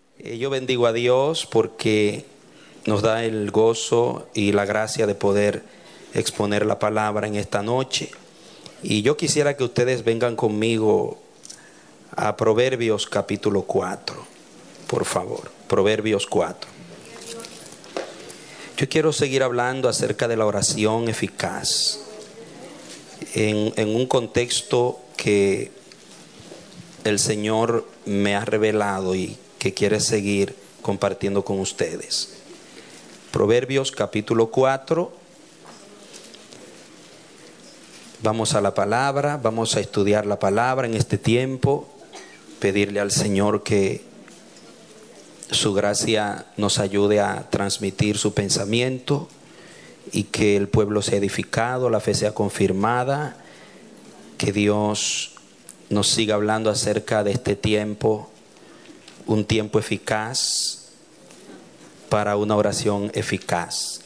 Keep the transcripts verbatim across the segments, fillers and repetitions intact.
Eh, yo bendigo a Dios porque nos da el gozo y la gracia de poder exponer la palabra en esta noche. Y yo quisiera que ustedes vengan conmigo a Proverbios capítulo cuatro, por favor. Proverbios cuatro. Yo quiero seguir hablando acerca de la oración eficaz en, en un contexto que el Señor me ha revelado y que quiere seguir compartiendo con ustedes. Proverbios capítulo cuatro. Vamos a la palabra, vamos a estudiar la palabra en este tiempo, pedirle al Señor que su gracia nos ayude a transmitir su pensamiento y que el pueblo sea edificado, la fe sea confirmada, que Dios nos siga hablando acerca de este tiempo, un tiempo eficaz para una oración eficaz.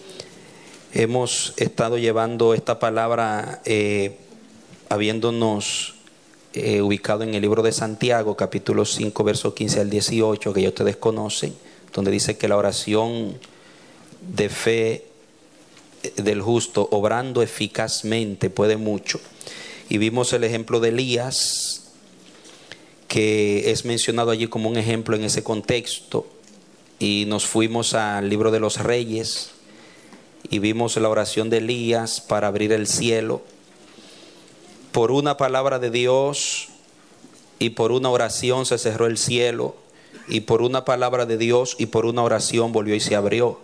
Hemos estado llevando esta palabra eh, habiéndonos eh, ubicado en el libro de Santiago, capítulo cinco, versos quince al dieciocho, que ya ustedes conocen, donde dice que la oración de fe del justo, obrando eficazmente, puede mucho. Y vimos el ejemplo de Elías, que es mencionado allí como un ejemplo en ese contexto. Y nos fuimos al libro de los Reyes y vimos la oración de Elías para abrir el cielo. Por una palabra de Dios y por una oración se cerró el cielo, y por una palabra de Dios y por una oración volvió y se abrió.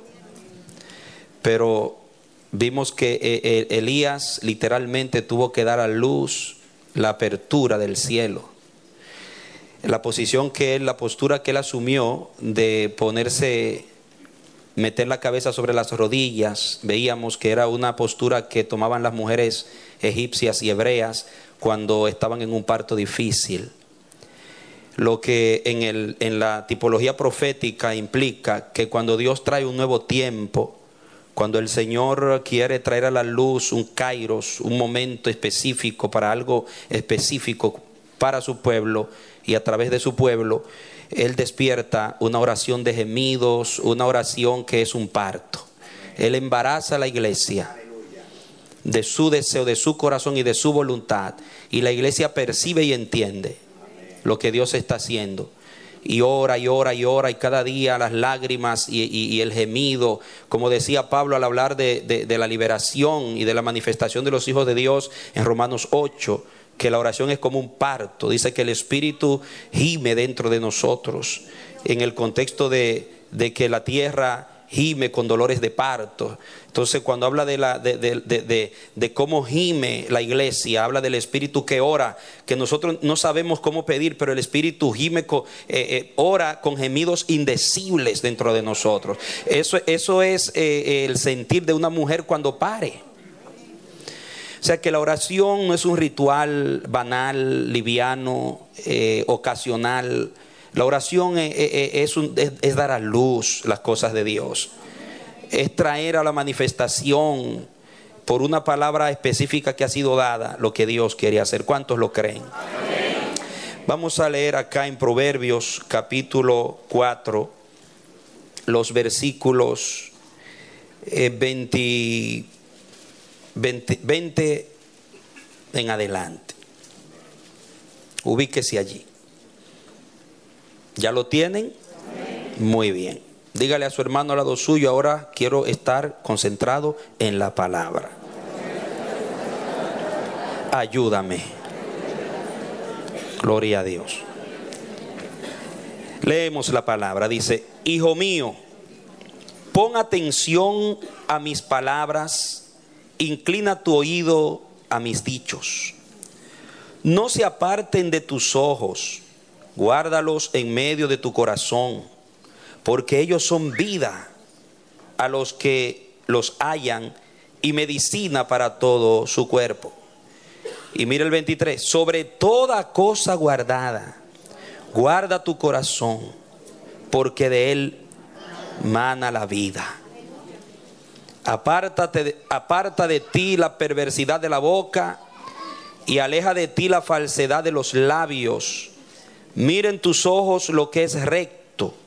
Pero vimos que Elías literalmente tuvo que dar a luz la apertura del cielo. La posición que él, la postura que él asumió de ponerse, meter la cabeza sobre las rodillas, veíamos que era una postura que tomaban las mujeres egipcias y hebreas cuando estaban en un parto difícil. Lo que en, el, en la tipología profética implica que cuando Dios trae un nuevo tiempo, cuando el Señor quiere traer a la luz un kairos, un momento específico para algo específico para su pueblo y a través de su pueblo, Él despierta una oración de gemidos, una oración que es un parto. Él embaraza a la iglesia de su deseo, de su corazón y de su voluntad, y la iglesia percibe y entiende lo que Dios está haciendo. Y ora y ora y ora, y cada día las lágrimas y, y, y el gemido, como decía Pablo al hablar de, de, de la liberación y de la manifestación de los hijos de Dios en Romanos ocho, que la oración es como un parto. Dice que el Espíritu gime dentro de nosotros, en el contexto de, de que la tierra gime con dolores de parto. Entonces, cuando habla de, la, de, de, de, de, de cómo gime la iglesia, habla del Espíritu que ora, que nosotros no sabemos cómo pedir, pero el Espíritu gime, con, eh, eh, ora con gemidos indecibles dentro de nosotros. Eso, eso es eh, el sentir de una mujer cuando pare. O sea que la oración no es un ritual banal, liviano, eh, ocasional. La oración es, es, es, un, es, es dar a luz las cosas de Dios. Es traer a la manifestación por una palabra específica que ha sido dada lo que Dios quiere hacer. ¿Cuántos lo creen? Amén. Vamos a leer acá en Proverbios capítulo cuatro los versículos eh, veinte, veinte, veinte en adelante. Ubíquese allí. ¿Ya lo tienen? Muy bien. Dígale a su hermano al lado suyo: ahora quiero estar concentrado en la palabra. Ayúdame. Gloria a Dios. Leemos la palabra. Dice: Hijo mío, pon atención a mis palabras, inclina tu oído a mis dichos. No se aparten de tus ojos, guárdalos en medio de tu corazón, porque ellos son vida a los que los hallan y medicina para todo su cuerpo. Y mira el veintitrés: sobre toda cosa guardada, guarda tu corazón, porque de él mana la vida. Apártate, aparta de ti la perversidad de la boca y aleja de ti la falsedad de los labios. Mira en tus ojos lo que es recto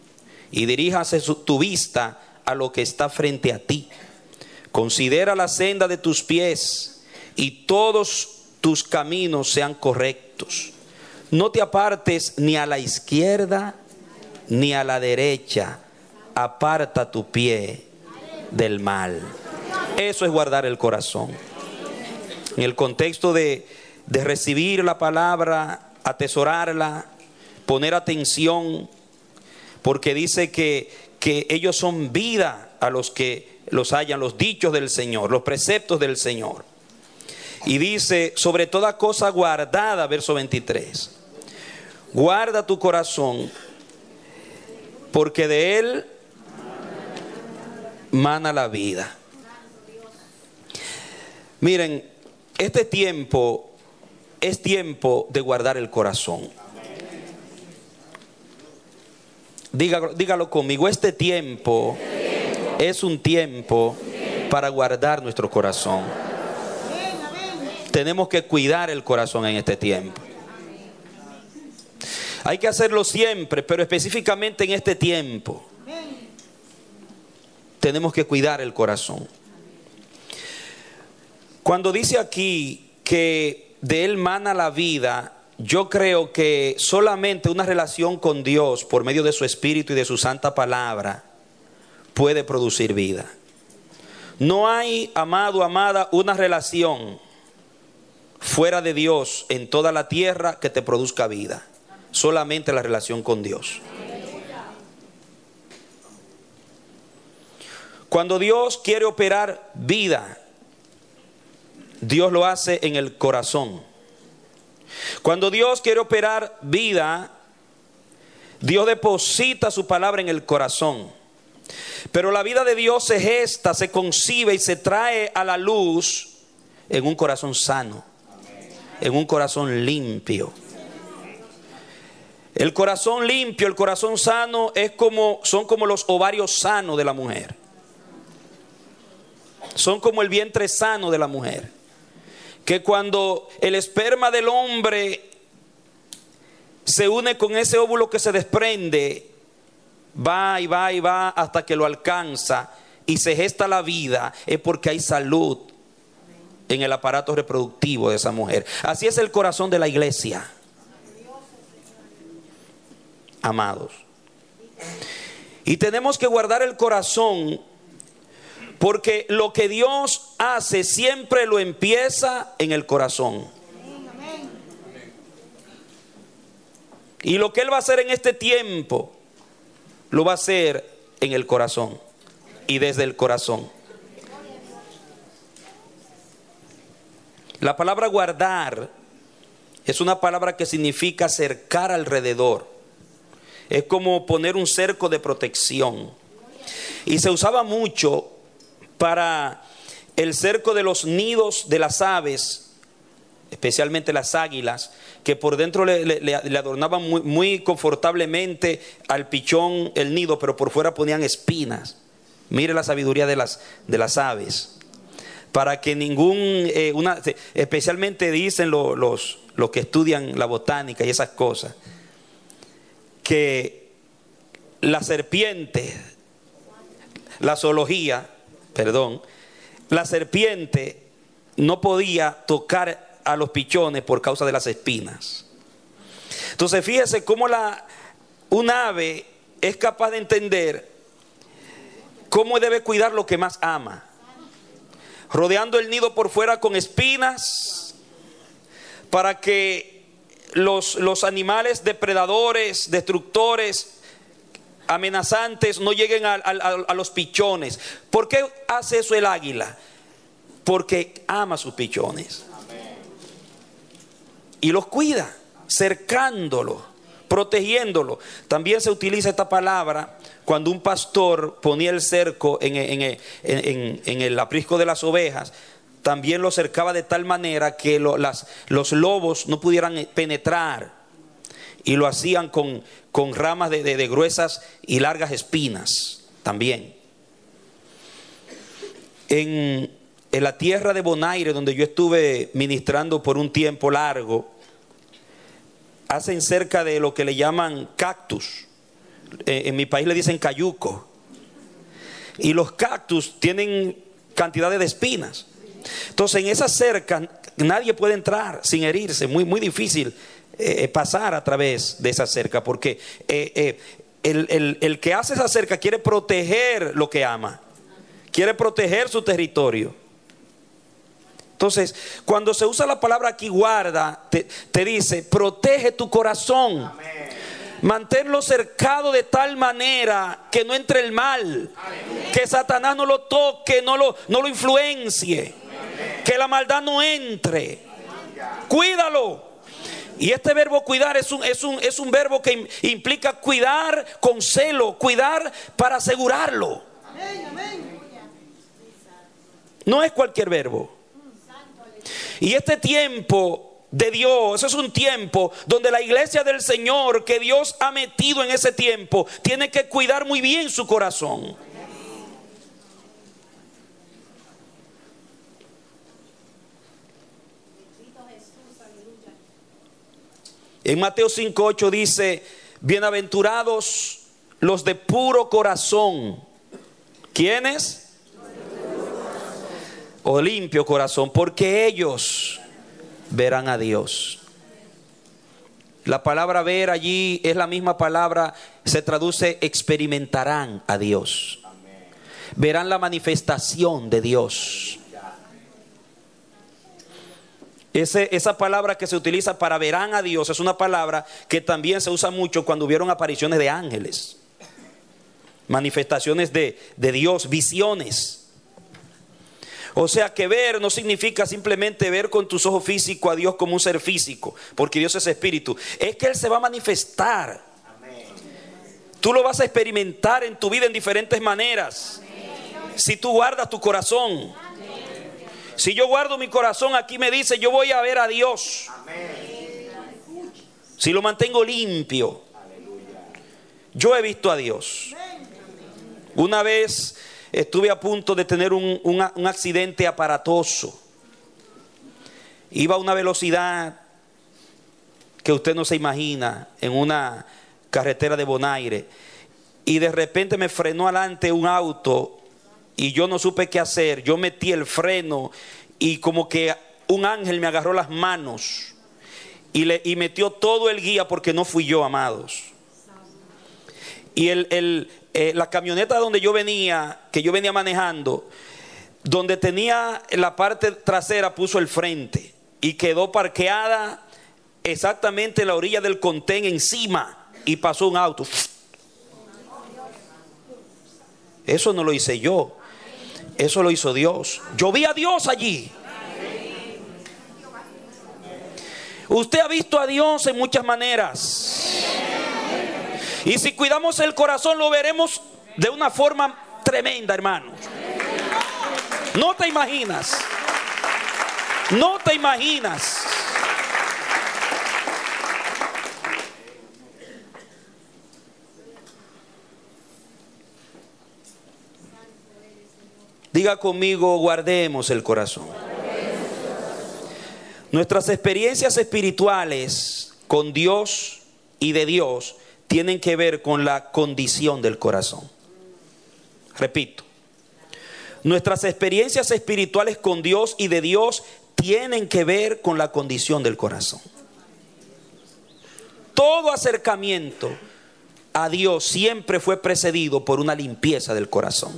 y diríjase su, tu vista a lo que está frente a ti. Considera la senda de tus pies y todos tus caminos sean correctos. No te apartes ni a la izquierda ni a la derecha. Aparta tu pie del mal. Eso es guardar el corazón. En el contexto de, de recibir la palabra, atesorarla, poner atención, porque dice que, que ellos son vida a los que los hallan, los dichos del Señor, los preceptos del Señor. Y dice, sobre toda cosa guardada, verso veintitrés, guarda tu corazón, porque de él mana la vida. Miren, este tiempo es tiempo de guardar el corazón. Dígalo, dígalo conmigo, este tiempo es un tiempo para guardar nuestro corazón. Tenemos que cuidar el corazón en este tiempo. Hay que hacerlo siempre, pero específicamente en este tiempo tenemos que cuidar el corazón. Cuando dice aquí que de él mana la vida, yo creo que solamente una relación con Dios por medio de su Espíritu y de su santa palabra puede producir vida. No hay, amado, amada, una relación fuera de Dios en toda la tierra que te produzca vida. Solamente la relación con Dios. Cuando Dios quiere operar vida, Dios lo hace en el corazón. Cuando Dios quiere operar vida, Dios deposita su palabra en el corazón. Pero la vida de Dios se gesta, se concibe y se trae a la luz en un corazón sano, en un corazón limpio. El corazón limpio, el corazón sano es como, son como los ovarios sanos de la mujer. Son como el vientre sano de la mujer. Que cuando el esperma del hombre se une con ese óvulo que se desprende, va y va y va hasta que lo alcanza y se gesta la vida, es porque hay salud en el aparato reproductivo de esa mujer. Así es el corazón de la iglesia, amados. Y tenemos que guardar el corazón, porque lo que Dios hace siempre lo empieza en el corazón. Y lo que Él va a hacer en este tiempo, lo va a hacer en el corazón y desde el corazón. La palabra guardar es una palabra que significa cercar alrededor. Es como poner un cerco de protección. Y se usaba mucho para el cerco de los nidos de las aves, especialmente las águilas, que por dentro le, le, le adornaban muy, muy confortablemente al pichón el nido, pero por fuera ponían espinas. Mire la sabiduría de las, de las aves. Para que ningún, eh, una, especialmente dicen lo, los, los que estudian la botánica y esas cosas, que la serpiente, la zoología, perdón, la serpiente no podía tocar a los pichones por causa de las espinas. Entonces fíjese cómo la, un ave es capaz de entender cómo debe cuidar lo que más ama, rodeando el nido por fuera con espinas, para que los, los animales depredadores, destructores, amenazantes no lleguen a, a, a los pichones. ¿Por qué hace eso el águila? Porque ama a sus pichones. Amén. Y los cuida, cercándolos, protegiéndolos. También se utiliza esta palabra cuando un pastor ponía el cerco en, en, en, en, en el aprisco de las ovejas. También lo cercaba de tal manera que lo, las, los lobos no pudieran penetrar. Y lo hacían con, con ramas de, de, de gruesas y largas espinas también. En, en la tierra de Bonaire, donde yo estuve ministrando por un tiempo largo, hacen cerca de lo que le llaman cactus. En, en mi país le dicen cayuco. Y los cactus tienen cantidades de espinas. Entonces en esa cerca nadie puede entrar sin herirse. Muy, muy difícil eh, pasar a través de esa cerca. Porque eh, eh, el, el, el que hace esa cerca quiere proteger lo que ama. Quiere proteger su territorio. Entonces, cuando se usa la palabra aquí guarda, te, te dice, protege tu corazón. Amén. Manténlo cercado de tal manera que no entre el mal. Amén. Que Satanás no lo toque, no lo, no lo influencie. Amén. Que la maldad no entre. Amén. Cuídalo. Y este verbo cuidar es un, es un, es un verbo que implica cuidar con celo, cuidar para asegurarlo. Amén. No es cualquier verbo. Y este tiempo de Dios, es un tiempo donde la iglesia del Señor que Dios ha metido en ese tiempo tiene que cuidar muy bien su corazón. En Mateo cinco ocho dice, bienaventurados los de puro corazón. ¿Quiénes? O limpio corazón, porque ellos verán a Dios. La palabra ver allí es la misma palabra, se traduce experimentarán a Dios. Verán la manifestación de Dios. Ese, esa palabra que se utiliza para verán a Dios es una palabra que también se usa mucho cuando hubieron apariciones de ángeles. Manifestaciones de, de Dios, visiones. O sea que ver no significa simplemente ver con tus ojos físicos a Dios como un ser físico, porque Dios es espíritu. Es que Él se va a manifestar. Amén. Tú lo vas a experimentar en tu vida en diferentes maneras. Amén. Si tú guardas tu corazón. Amén. Si yo guardo mi corazón, aquí me dice, yo voy a ver a Dios. Amén. Si lo mantengo limpio. Aleluya. Yo he visto a Dios. Una vez estuve a punto de tener un, un, un accidente aparatoso. Iba a una velocidad que usted no se imagina en una carretera de Bonaire. Y de repente me frenó adelante un auto y yo no supe qué hacer. Yo metí el freno y como que un ángel me agarró las manos y, le, y metió todo el guía, porque no fui yo, amados. Y el... el Eh, la camioneta donde yo venía, que yo venía manejando, donde tenía la parte trasera, puso el frente y quedó parqueada exactamente en la orilla del contén encima, y pasó un auto. Eso no lo hice yo, eso lo hizo Dios. Yo vi a Dios allí. Usted ha visto a Dios en muchas maneras. Y si cuidamos el corazón, lo veremos de una forma tremenda, hermanos. No te imaginas. No te imaginas. Diga conmigo, guardemos el corazón. Nuestras experiencias espirituales con Dios y de Dios tienen que ver con la condición del corazón. Repito, nuestras experiencias espirituales con Dios y de Dios tienen que ver con la condición del corazón. Todo acercamiento a Dios siempre fue precedido por una limpieza del corazón.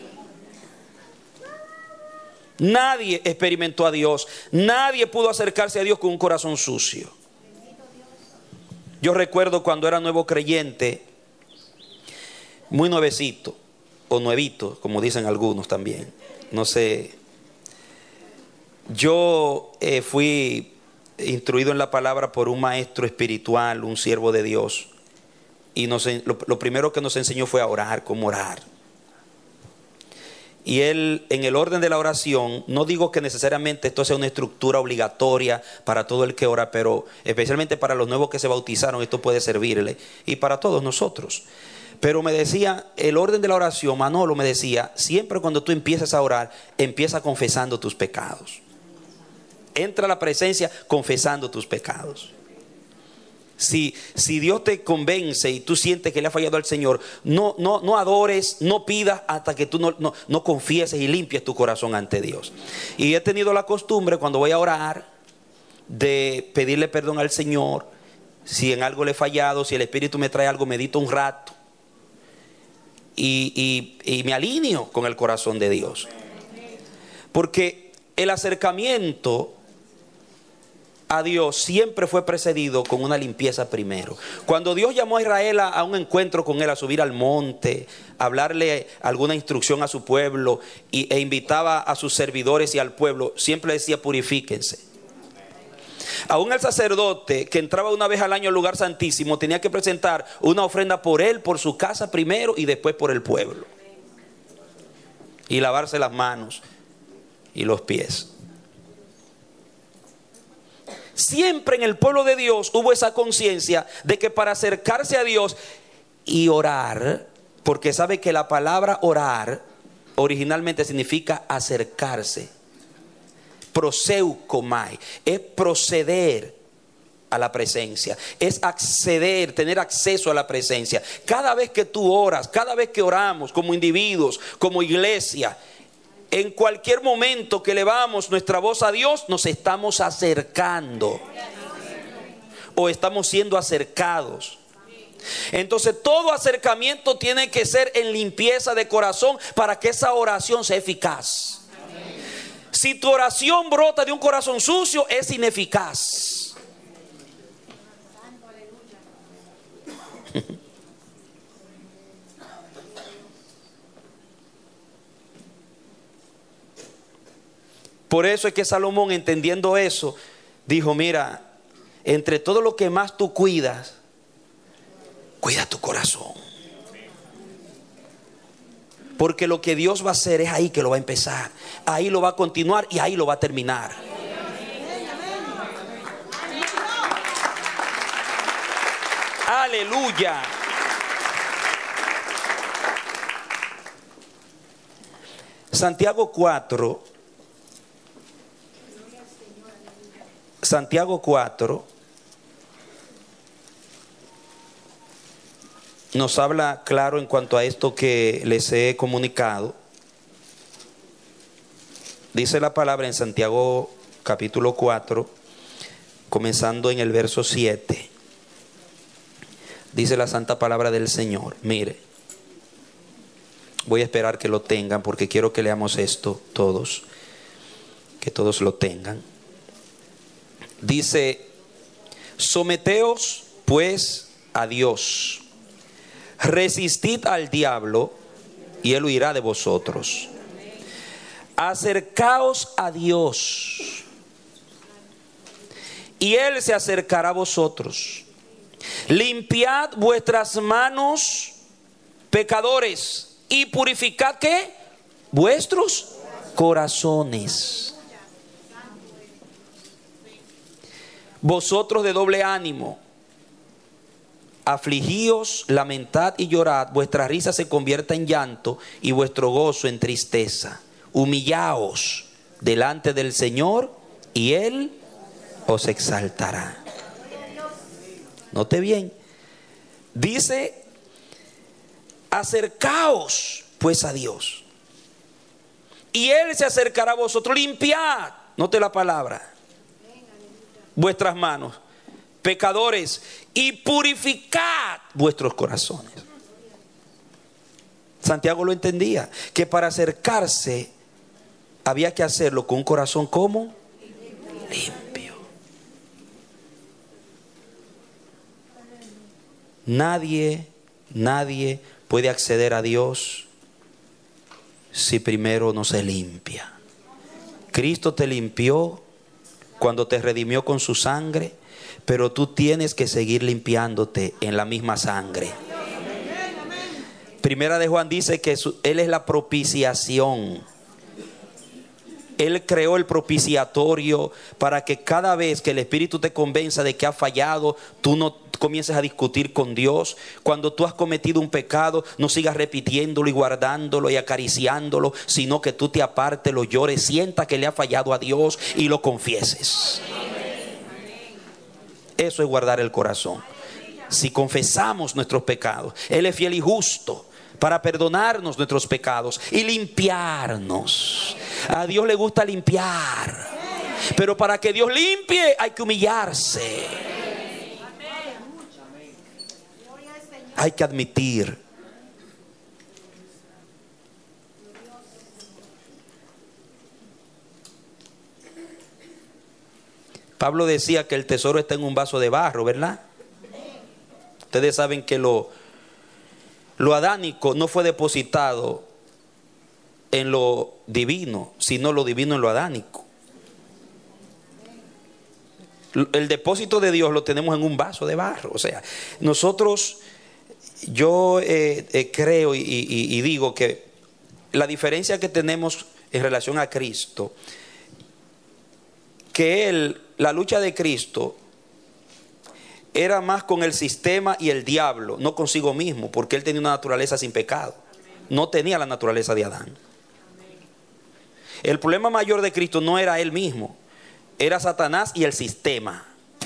Nadie experimentó a Dios, nadie pudo acercarse a Dios con un corazón sucio. Yo recuerdo cuando era nuevo creyente, muy nuevecito, o nuevito, como dicen algunos también, no sé. Yo eh, fui instruido en la palabra por un maestro espiritual, un siervo de Dios. Y nos, lo, lo primero que nos enseñó fue a orar, cómo orar. Y él, en el orden de la oración, no digo que necesariamente esto sea una estructura obligatoria para todo el que ora, pero especialmente para los nuevos que se bautizaron, esto puede servirle, y para todos nosotros. Pero me decía, el orden de la oración, Manolo me decía, siempre cuando tú empieces a orar, empieza confesando tus pecados. Entra a la presencia confesando tus pecados. Si, si Dios te convence y tú sientes que le ha fallado al Señor, no, no, no adores, no pidas hasta que tú no, no, no confieses y limpies tu corazón ante Dios. Y he tenido la costumbre cuando voy a orar de pedirle perdón al Señor. Si en algo le he fallado, si el Espíritu me trae algo, medito un rato y, y, y me alineo con el corazón de Dios. Porque el acercamiento a Dios siempre fue precedido con una limpieza primero. Cuando Dios llamó a Israel a, a un encuentro con él, a subir al monte, a hablarle alguna instrucción a su pueblo y, e invitaba a sus servidores y al pueblo, siempre decía: purifíquense. Aún el sacerdote que entraba una vez al año al lugar santísimo tenía que presentar una ofrenda por él, por su casa primero y después por el pueblo. Y lavarse las manos y los pies. Siempre en el pueblo de Dios hubo esa conciencia de que para acercarse a Dios y orar, porque sabe que la palabra orar originalmente significa acercarse. Proseukomai, es proceder a la presencia, es acceder, tener acceso a la presencia. Cada vez que tú oras, cada vez que oramos como individuos, como iglesia, en cualquier momento que elevamos nuestra voz a Dios, nos estamos acercando o estamos siendo acercados. Entonces todo acercamiento tiene que ser en limpieza de corazón para que esa oración sea eficaz. Si tu oración brota de un corazón sucio, es ineficaz. Por eso es que Salomón, entendiendo eso, dijo: mira, entre todo lo que más tú cuidas, cuida tu corazón. Porque lo que Dios va a hacer es ahí que lo va a empezar, ahí lo va a continuar y ahí lo va a terminar. Aleluya. Santiago cuatro. Santiago cuatro nos habla claro en cuanto a esto que les he comunicado. Dice la palabra en Santiago capítulo cuatro, comenzando en el verso siete. Dice la santa palabra del Señor. Mire, voy a esperar que lo tengan porque quiero que leamos esto todos, que todos lo tengan. Dice: someteos pues a Dios, resistid al diablo y él huirá de vosotros. Acercaos a Dios y él se acercará a vosotros. Limpiad vuestras manos, pecadores, y purificad ¿qué? Vuestros corazones. Vosotros de doble ánimo, afligíos, lamentad y llorad, vuestra risa se convierta en llanto y vuestro gozo en tristeza. Humillaos delante del Señor y Él os exaltará. Note bien, dice: acercaos pues a Dios y Él se acercará a vosotros. Limpiad, note la palabra, vuestras manos, pecadores, y purificad vuestros corazones. Santiago lo entendía, que para acercarse había que hacerlo con un corazón como limpio. Nadie, nadie puede acceder a Dios si primero no se limpia. Cristo te limpió cuando te redimió con su sangre, pero tú tienes que seguir limpiándote en la misma sangre. Primera de Juan dice que su, Él es la propiciación. Él creó el propiciatorio para que cada vez que el Espíritu te convenza de que has fallado, tú no comiences a discutir con Dios. Cuando tú has cometido un pecado, no sigas repitiéndolo y guardándolo y acariciándolo, sino que tú te apartes, lo llores, sientas que le ha fallado a Dios y lo confieses. Eso es guardar el corazón. Si confesamos nuestros pecados, Él es fiel y justo para perdonarnos nuestros pecados y limpiarnos. A Dios le gusta limpiar, pero para que Dios limpie hay que humillarse. Hay que admitir. Pablo decía que el tesoro está en un vaso de barro, ¿verdad? Ustedes saben que lo, lo adánico no fue depositado en lo divino, sino lo divino en lo adánico. El depósito de Dios lo tenemos en un vaso de barro. O sea, nosotros, yo eh, eh, creo y, y, y digo que la diferencia que tenemos en relación a Cristo, que Él, la lucha de Cristo era más con el sistema y el diablo, no consigo mismo, porque Él tenía una naturaleza sin pecado. No tenía la naturaleza de Adán. El problema mayor de Cristo no era Él mismo, era Satanás y el sistema.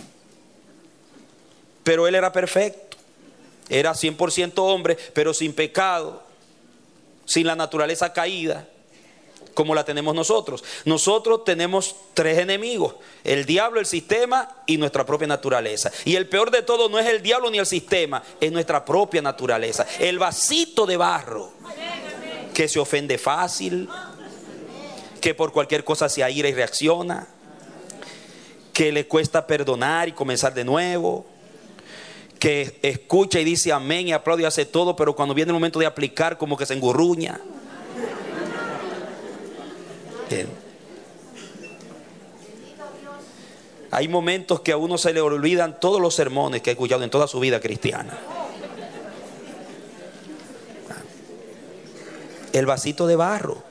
Pero Él era perfecto, era cien por ciento hombre, pero sin pecado, sin la naturaleza caída como la tenemos nosotros. Nosotros tenemos tres enemigos: el diablo, el sistema y nuestra propia naturaleza. Y el peor de todo no es el diablo ni el sistema, es nuestra propia naturaleza, el vasito de barro que se ofende fácil, que por cualquier cosa se aira y reacciona, que le cuesta perdonar y comenzar de nuevo, que escucha y dice amén y aplaude y hace todo, pero cuando viene el momento de aplicar como que se engurruña. Bien. Hay momentos que a uno se le olvidan todos los sermones que ha escuchado en toda su vida cristiana. El vasito de barro.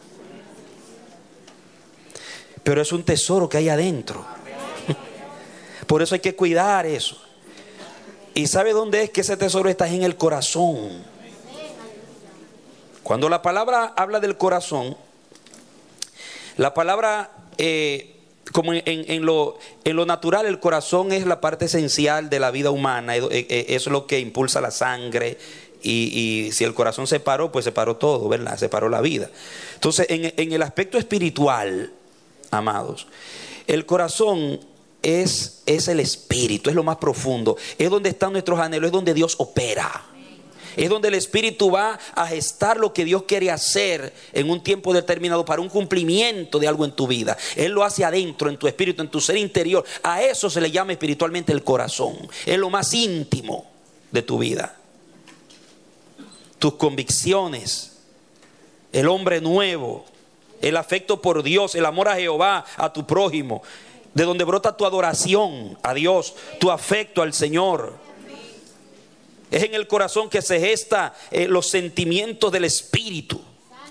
Pero es un tesoro que hay adentro. Por eso hay que cuidar eso. ¿Y sabe dónde es que ese tesoro está? En el corazón. Cuando la palabra habla del corazón, la palabra, eh, como en, en, lo, en lo natural, el corazón es la parte esencial de la vida humana. Es, es lo que impulsa la sangre. Y, y si el corazón se paró, pues se paró todo, ¿verdad? Se paró la vida. Entonces, en, en el aspecto espiritual, amados, el corazón es, es el espíritu, es lo más profundo. Es donde están nuestros anhelos, es donde Dios opera. Es donde el espíritu va a gestar lo que Dios quiere hacer en un tiempo determinado para un cumplimiento de algo en tu vida. Él lo hace adentro, en tu espíritu, en tu ser interior. A eso se le llama espiritualmente el corazón. Es lo más íntimo de tu vida. Tus convicciones, el hombre nuevo, el afecto por Dios, el amor a Jehová, a tu prójimo, de donde brota tu adoración a Dios, tu afecto al Señor. Es en el corazón que se gesta eh, los sentimientos del espíritu.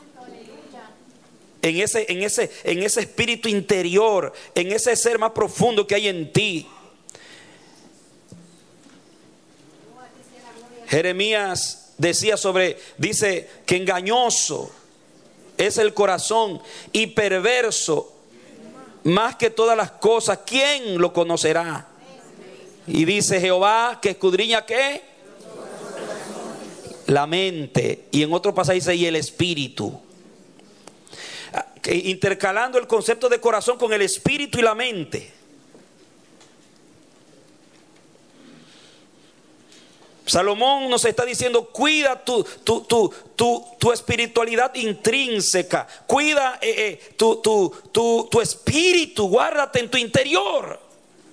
En ese, en ese, en ese espíritu interior, en ese ser más profundo que hay en ti. Jeremías decía sobre, dice que engañoso es el corazón y perverso más que todas las cosas. ¿Quién lo conocerá? Y dice Jehová que escudriña ¿qué? La mente. Y en otro pasaje dice y el espíritu. Intercalando el concepto de corazón con el espíritu y la mente. Salomón nos está diciendo: cuida tu, tu, tu, tu, tu espiritualidad intrínseca. Cuida eh, eh, tu, tu, tu, tu espíritu. Guárdate en tu interior.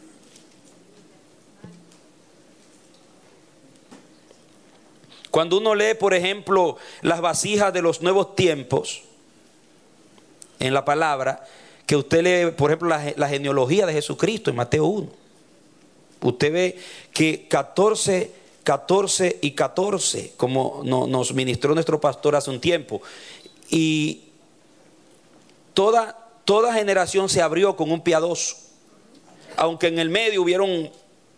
Cuando uno lee, por ejemplo, las vasijas de los nuevos tiempos en la palabra, que usted lee, por ejemplo, la, la genealogía de Jesucristo en Mateo uno, usted ve que catorce, catorce y catorce, como no, nos ministró nuestro pastor hace un tiempo, y toda, toda generación se abrió con un piadoso, aunque en el medio hubieron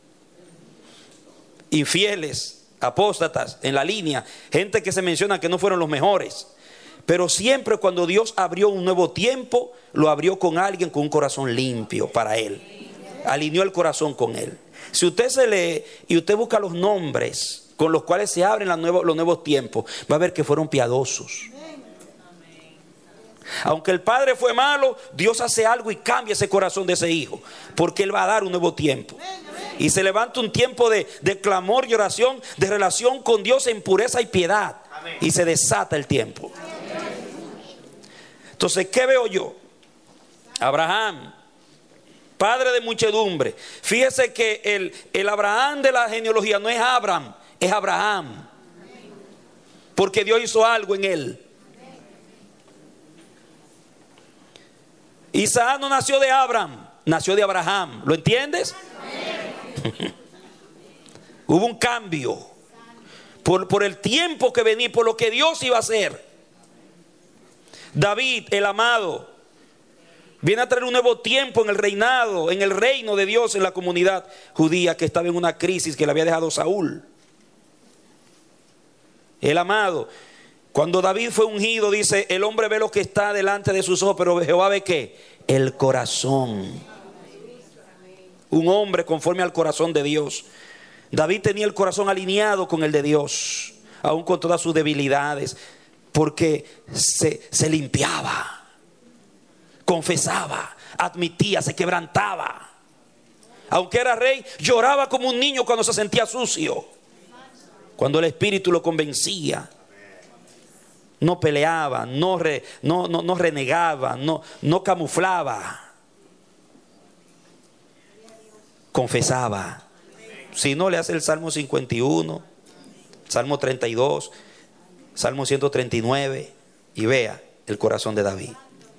infieles, apóstatas en la línea, gente que se menciona que no fueron los mejores, pero siempre cuando Dios abrió un nuevo tiempo, lo abrió con alguien con un corazón limpio para Él, alineó el corazón con Él. Si usted se lee y usted busca los nombres con los cuales se abren los nuevos, los nuevos tiempos, va a ver que fueron piadosos. Aunque el padre fue malo, Dios hace algo y cambia ese corazón de ese hijo, porque Él va a dar un nuevo tiempo. Y se levanta un tiempo de, de clamor y oración, de relación con Dios en pureza y piedad. Y se desata el tiempo. Entonces, ¿qué veo yo? Abraham, padre de muchedumbre. Fíjese que el, el Abraham de la genealogía no es Abraham, es Abraham. Porque Dios hizo algo en él. Isaac no nació de Abraham, nació de Abraham. ¿Lo entiendes? Hubo un cambio por, por el tiempo que venía, por lo que Dios iba a hacer. David, el amado, viene a traer un nuevo tiempo en el reinado, en el reino de Dios, en la comunidad judía que estaba en una crisis que le había dejado Saúl. El amado, cuando David fue ungido, dice, el hombre ve lo que está delante de sus ojos, pero Jehová ve ¿qué? El corazón. Un hombre conforme al corazón de Dios. David tenía el corazón alineado con el de Dios, aun con todas sus debilidades, porque se, se limpiaba, confesaba, admitía, se quebrantaba. Aunque era rey, lloraba como un niño cuando se sentía sucio, cuando el Espíritu lo convencía. No peleaba, no, re, no, no, no renegaba, no, no camuflaba. Confesaba. Si no, le hace el Salmo cincuenta y uno, Salmo treinta y dos, Salmo ciento treinta y nueve y vea el corazón de David.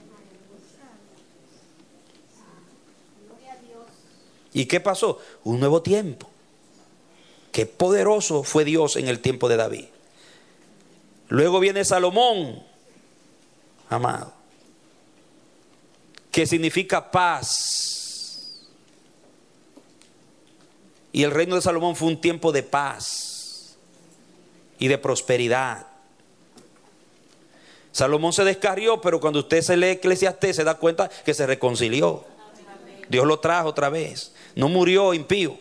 ¿Y qué pasó? Un nuevo tiempo. Qué poderoso fue Dios en el tiempo de David. Luego viene Salomón, amado, que significa paz. Y el reino de Salomón fue un tiempo de paz y de prosperidad. Salomón se descarrió, pero cuando usted se lee Eclesiastés se da cuenta que se reconcilió. Dios lo trajo otra vez. No murió impío.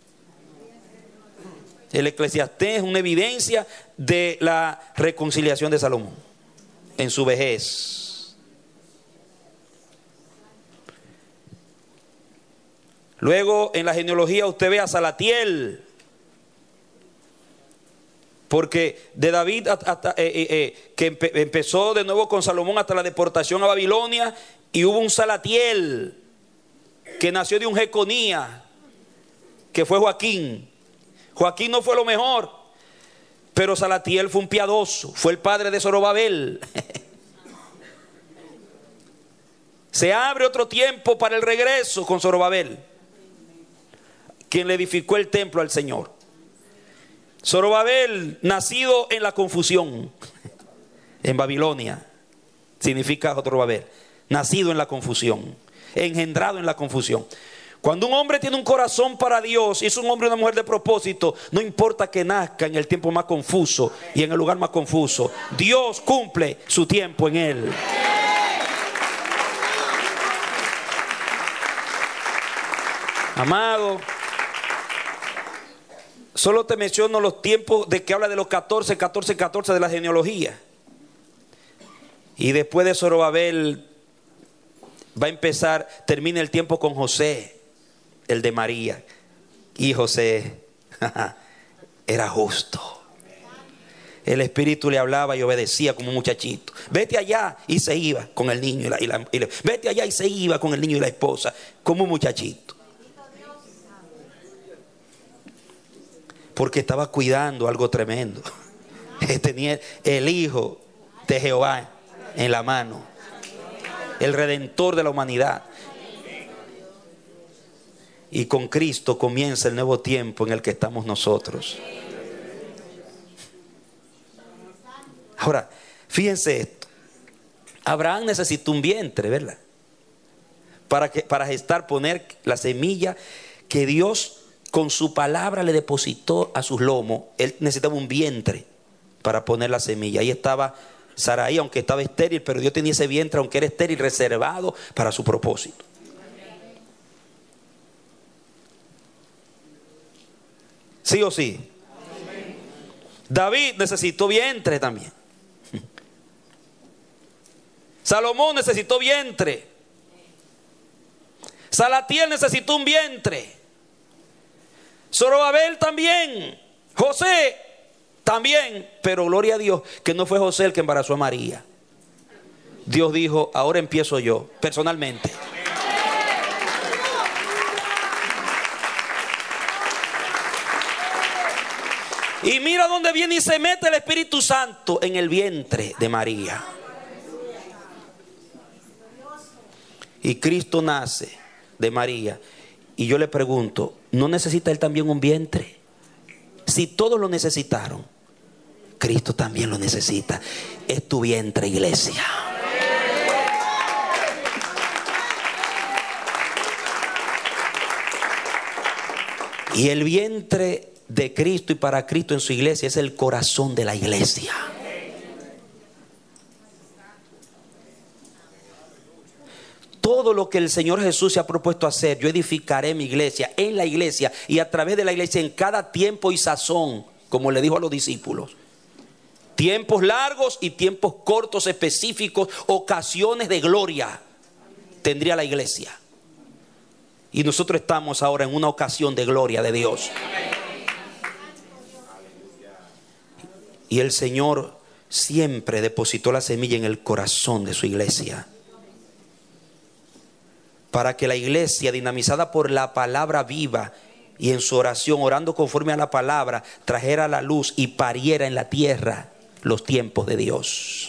El Eclesiastés es una evidencia de la reconciliación de Salomón en su vejez. Luego en la genealogía usted ve a Salatiel, porque de David hasta, eh, eh, eh, que empe, empezó de nuevo con Salomón hasta la deportación a Babilonia, y hubo un Salatiel que nació de un Jeconía, que fue Joaquín. Joaquín no fue lo mejor, pero Salatiel fue un piadoso, fue el padre de Zorobabel. Se abre otro tiempo para el regreso con Zorobabel, quien le edificó el templo al Señor. Zorobabel, nacido en la confusión, en Babilonia, significa Zorobabel, nacido en la confusión, engendrado en la confusión. Cuando un hombre tiene un corazón para Dios y es un hombre y una mujer de propósito, no importa que nazca en el tiempo más confuso y en el lugar más confuso, Dios cumple su tiempo en él. Amado, solo te menciono los tiempos de que habla de los catorce, catorce, catorce de la genealogía. Y después de Zorobabel va a empezar, termina el tiempo con José, el de María. Y José era justo. El Espíritu le hablaba y obedecía como un muchachito. Vete allá, y se iba con el niño y la, y la, y la, vete allá y se iba con el niño y la esposa como un muchachito, porque estaba cuidando algo tremendo. Tenía el Hijo de Jehová en la mano, el Redentor de la humanidad. Y con Cristo comienza el nuevo tiempo en el que estamos nosotros. Ahora, fíjense esto. Abraham necesitó un vientre, ¿verdad? Para, que, para gestar, poner la semilla que Dios con su palabra le depositó a sus lomos. Él necesitaba un vientre para poner la semilla. Ahí estaba Sarai, aunque estaba estéril, pero Dios tenía ese vientre, aunque era estéril, reservado para su propósito. ¿Sí o sí? David necesitó vientre también. Salomón necesitó vientre. Salatiel necesitó un vientre. Zorobabel también. José también. Pero gloria a Dios que no fue José el que embarazó a María. Dios dijo, ahora empiezo yo, personalmente. Y mira dónde viene y se mete el Espíritu Santo en el vientre de María. Y Cristo nace de María. Y yo le pregunto, ¿no necesita él también un vientre? Si todos lo necesitaron, Cristo también lo necesita. Es tu vientre, iglesia. Y el vientre de Cristo y para Cristo en su iglesia es el corazón de la iglesia. Todo lo que el Señor Jesús se ha propuesto hacer, yo edificaré mi iglesia, en la iglesia y a través de la iglesia en cada tiempo y sazón, como le dijo a los discípulos. Tiempos largos y tiempos cortos específicos, ocasiones de gloria tendría la iglesia. Y nosotros estamos ahora en una ocasión de gloria de Dios. Y el Señor siempre depositó la semilla en el corazón de su iglesia. Para que la iglesia, dinamizada por la palabra viva y en su oración, orando conforme a la palabra, trajera la luz y pariera en la tierra los tiempos de Dios.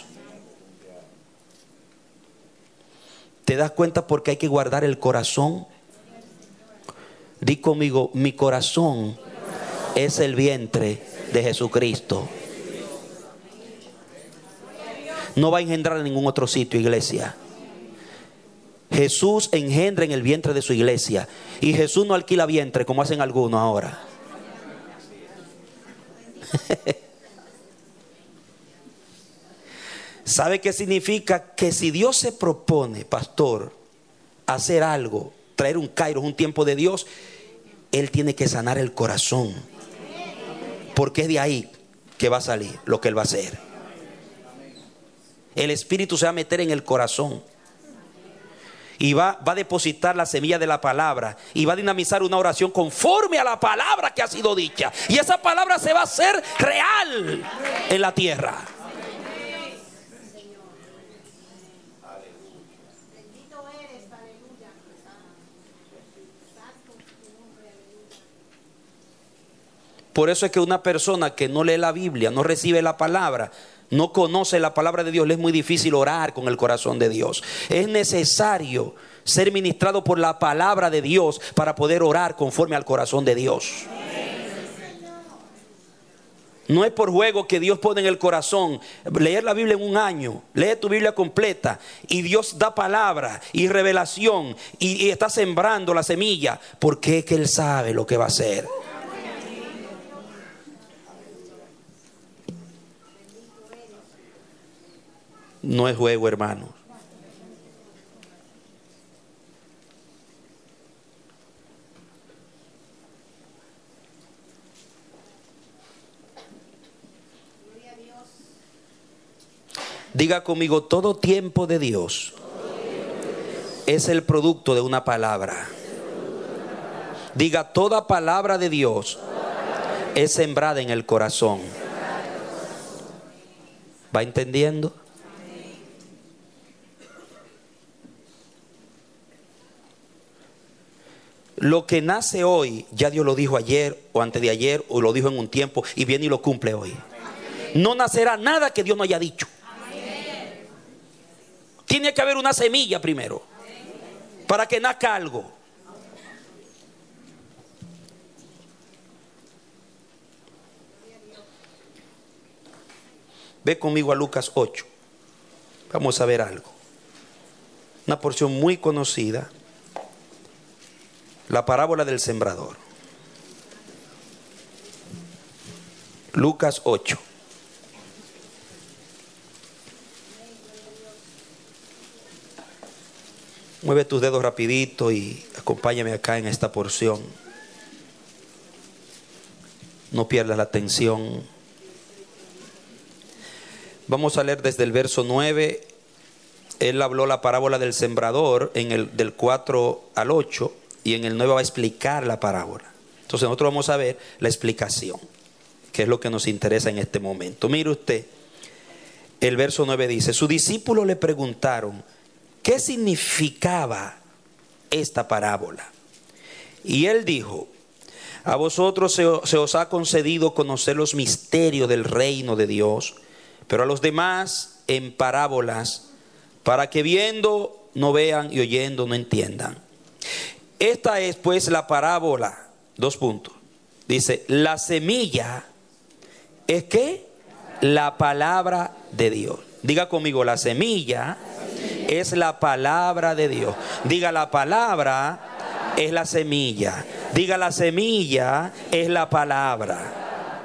¿Te das cuenta por qué hay que guardar el corazón? Di conmigo, mi corazón es el vientre de Jesucristo. No va a engendrar en ningún otro sitio, iglesia. Jesús engendra en el vientre de su iglesia. Y Jesús no alquila vientre como hacen algunos ahora. ¿Sabe qué significa? Que si Dios se propone, pastor, hacer algo, traer un kairos, un tiempo de Dios, Él tiene que sanar el corazón. Porque es de ahí que va a salir lo que Él va a hacer. El Espíritu se va a meter en el corazón. Y va, va a depositar la semilla de la palabra. Y va a dinamizar una oración conforme a la palabra que ha sido dicha. Y esa palabra se va a hacer real en la tierra. Por eso es que una persona que no lee la Biblia, no recibe la palabra, no conoce la palabra de Dios, le es muy difícil orar con el corazón de Dios. Es necesario ser ministrado por la palabra de Dios para poder orar conforme al corazón de Dios. No es por juego que Dios pone en el corazón leer la Biblia en un año. Lee tu Biblia completa y Dios da palabra y revelación y, y está sembrando la semilla, porque es que Él sabe lo que va a hacer. No es juego, hermanos. Diga conmigo, todo tiempo de Dios es el producto de una palabra. Diga, toda palabra de Dios es sembrada en el corazón. ¿Va entendiendo? Lo que nace hoy, ya Dios lo dijo ayer o antes de ayer o lo dijo en un tiempo y viene y lo cumple hoy. No nacerá nada que Dios no haya dicho. Tiene que haber una semilla primero para que nazca algo. Ve conmigo a Lucas ocho. Vamos a ver algo. Una porción muy conocida. La parábola del sembrador. Lucas ocho. Mueve tus dedos rapidito y acompáñame acá en esta porción. No pierdas la atención. Vamos a leer desde el verso nueve. Él habló la parábola del sembrador en el del cuatro al ocho, y en el nueve va a explicar la parábola. Entonces nosotros vamos a ver la explicación, que es lo que nos interesa en este momento. Mire usted, el verso nueve dice: sus discípulos le preguntaron qué significaba esta parábola. Y él dijo: a vosotros se, se os ha concedido conocer los misterios del reino de Dios, pero a los demás en parábolas, para que viendo no vean y oyendo no entiendan. Esta es pues la parábola, dos puntos. Dice, la semilla es ¿qué? La palabra de Dios. Diga conmigo, la semilla es la palabra de Dios. Diga, la palabra es la semilla. Diga, la semilla es la palabra.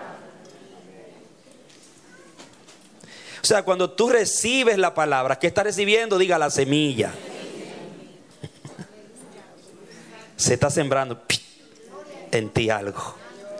O sea, cuando tú recibes la palabra, ¿qué estás recibiendo? Diga, la semilla. Se está sembrando en ti algo.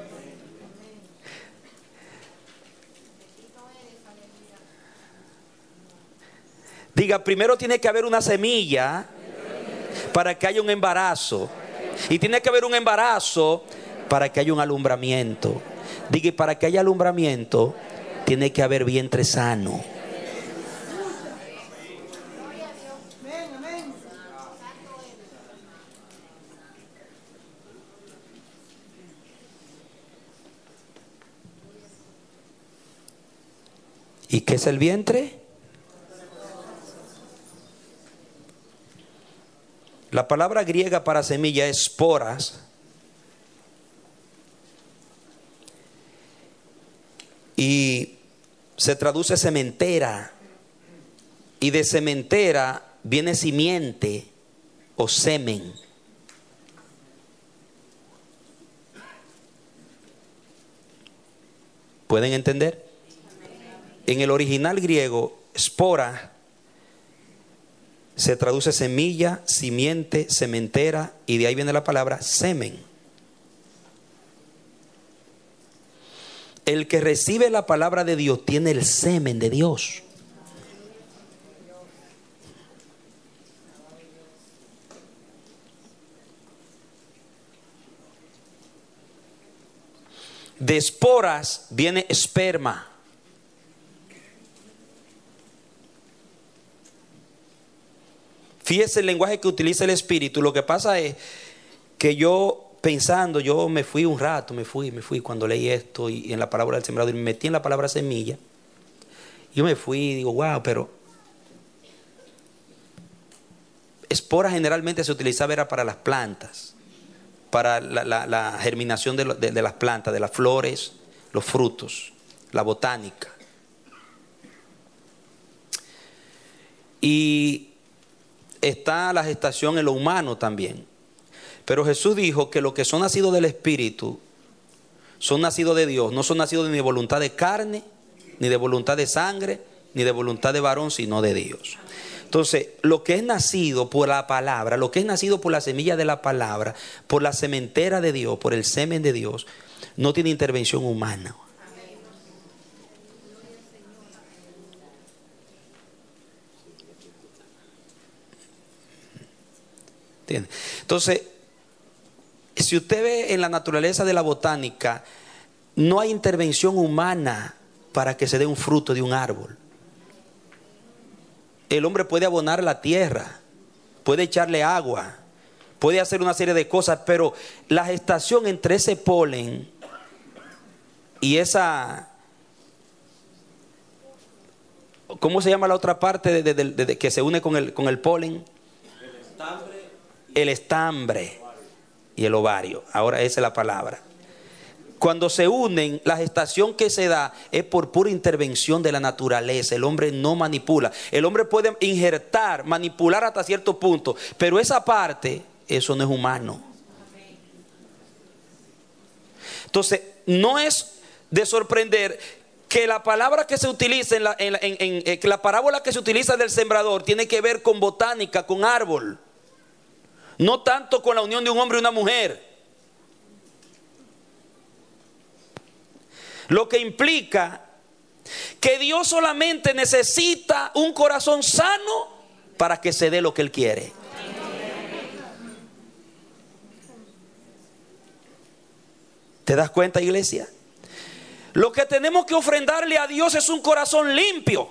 Diga, primero tiene que haber una semilla para que haya un embarazo. Y tiene que haber un embarazo para que haya un alumbramiento. Diga, y para que haya alumbramiento tiene que haber vientre sano. ¿Y qué es el vientre? La palabra griega para semilla es sporas. Y se traduce sementera. Y de sementera viene simiente o semen. ¿Pueden entender? En el original griego, spora se traduce semilla, simiente, sementera, y de ahí viene la palabra semen. El que recibe la palabra de Dios tiene el semen de Dios. De esporas viene esperma. Fíjese el lenguaje que utiliza el Espíritu. Lo que pasa es que yo pensando, yo me fui un rato, me fui, me fui cuando leí esto y, y en la palabra del sembrador, y me metí en la palabra semilla. Yo me fui y digo, wow, pero espora generalmente se utilizaba era para las plantas, para la, la, la germinación de, lo, de, de las plantas, de las flores, los frutos, la botánica. Y está la gestación en lo humano también. Pero Jesús dijo que los que son nacidos del Espíritu son nacidos de Dios. No son nacidos ni de voluntad de carne, ni de voluntad de sangre, ni de voluntad de varón, sino de Dios. Entonces, lo que es nacido por la palabra, lo que es nacido por la semilla de la palabra, por la sementera de Dios, por el semen de Dios, no tiene intervención humana. Entonces, si usted ve en la naturaleza de la botánica, no hay intervención humana para que se dé un fruto de un árbol. El hombre puede abonar la tierra, puede echarle agua, puede hacer una serie de cosas, pero la gestación entre ese polen y esa, ¿cómo se llama la otra parte de, de, de, de, que se une con el, con el polen? El estambre. El estambre y el ovario. Ahora esa es la palabra. Cuando se unen, la gestación que se da es por pura intervención de la naturaleza. El hombre no manipula. El hombre puede injertar, manipular hasta cierto punto, pero esa parte, eso no es humano. Entonces, no es de sorprender que la palabra que se utiliza en la, en, en, en, en que la parábola que se utiliza del sembrador tiene que ver con botánica, con árbol. No tanto con la unión de un hombre y una mujer. Lo que implica que Dios solamente necesita un corazón sano para que se dé lo que Él quiere. ¿Te das cuenta, iglesia? Lo que tenemos que ofrendarle a Dios es un corazón limpio.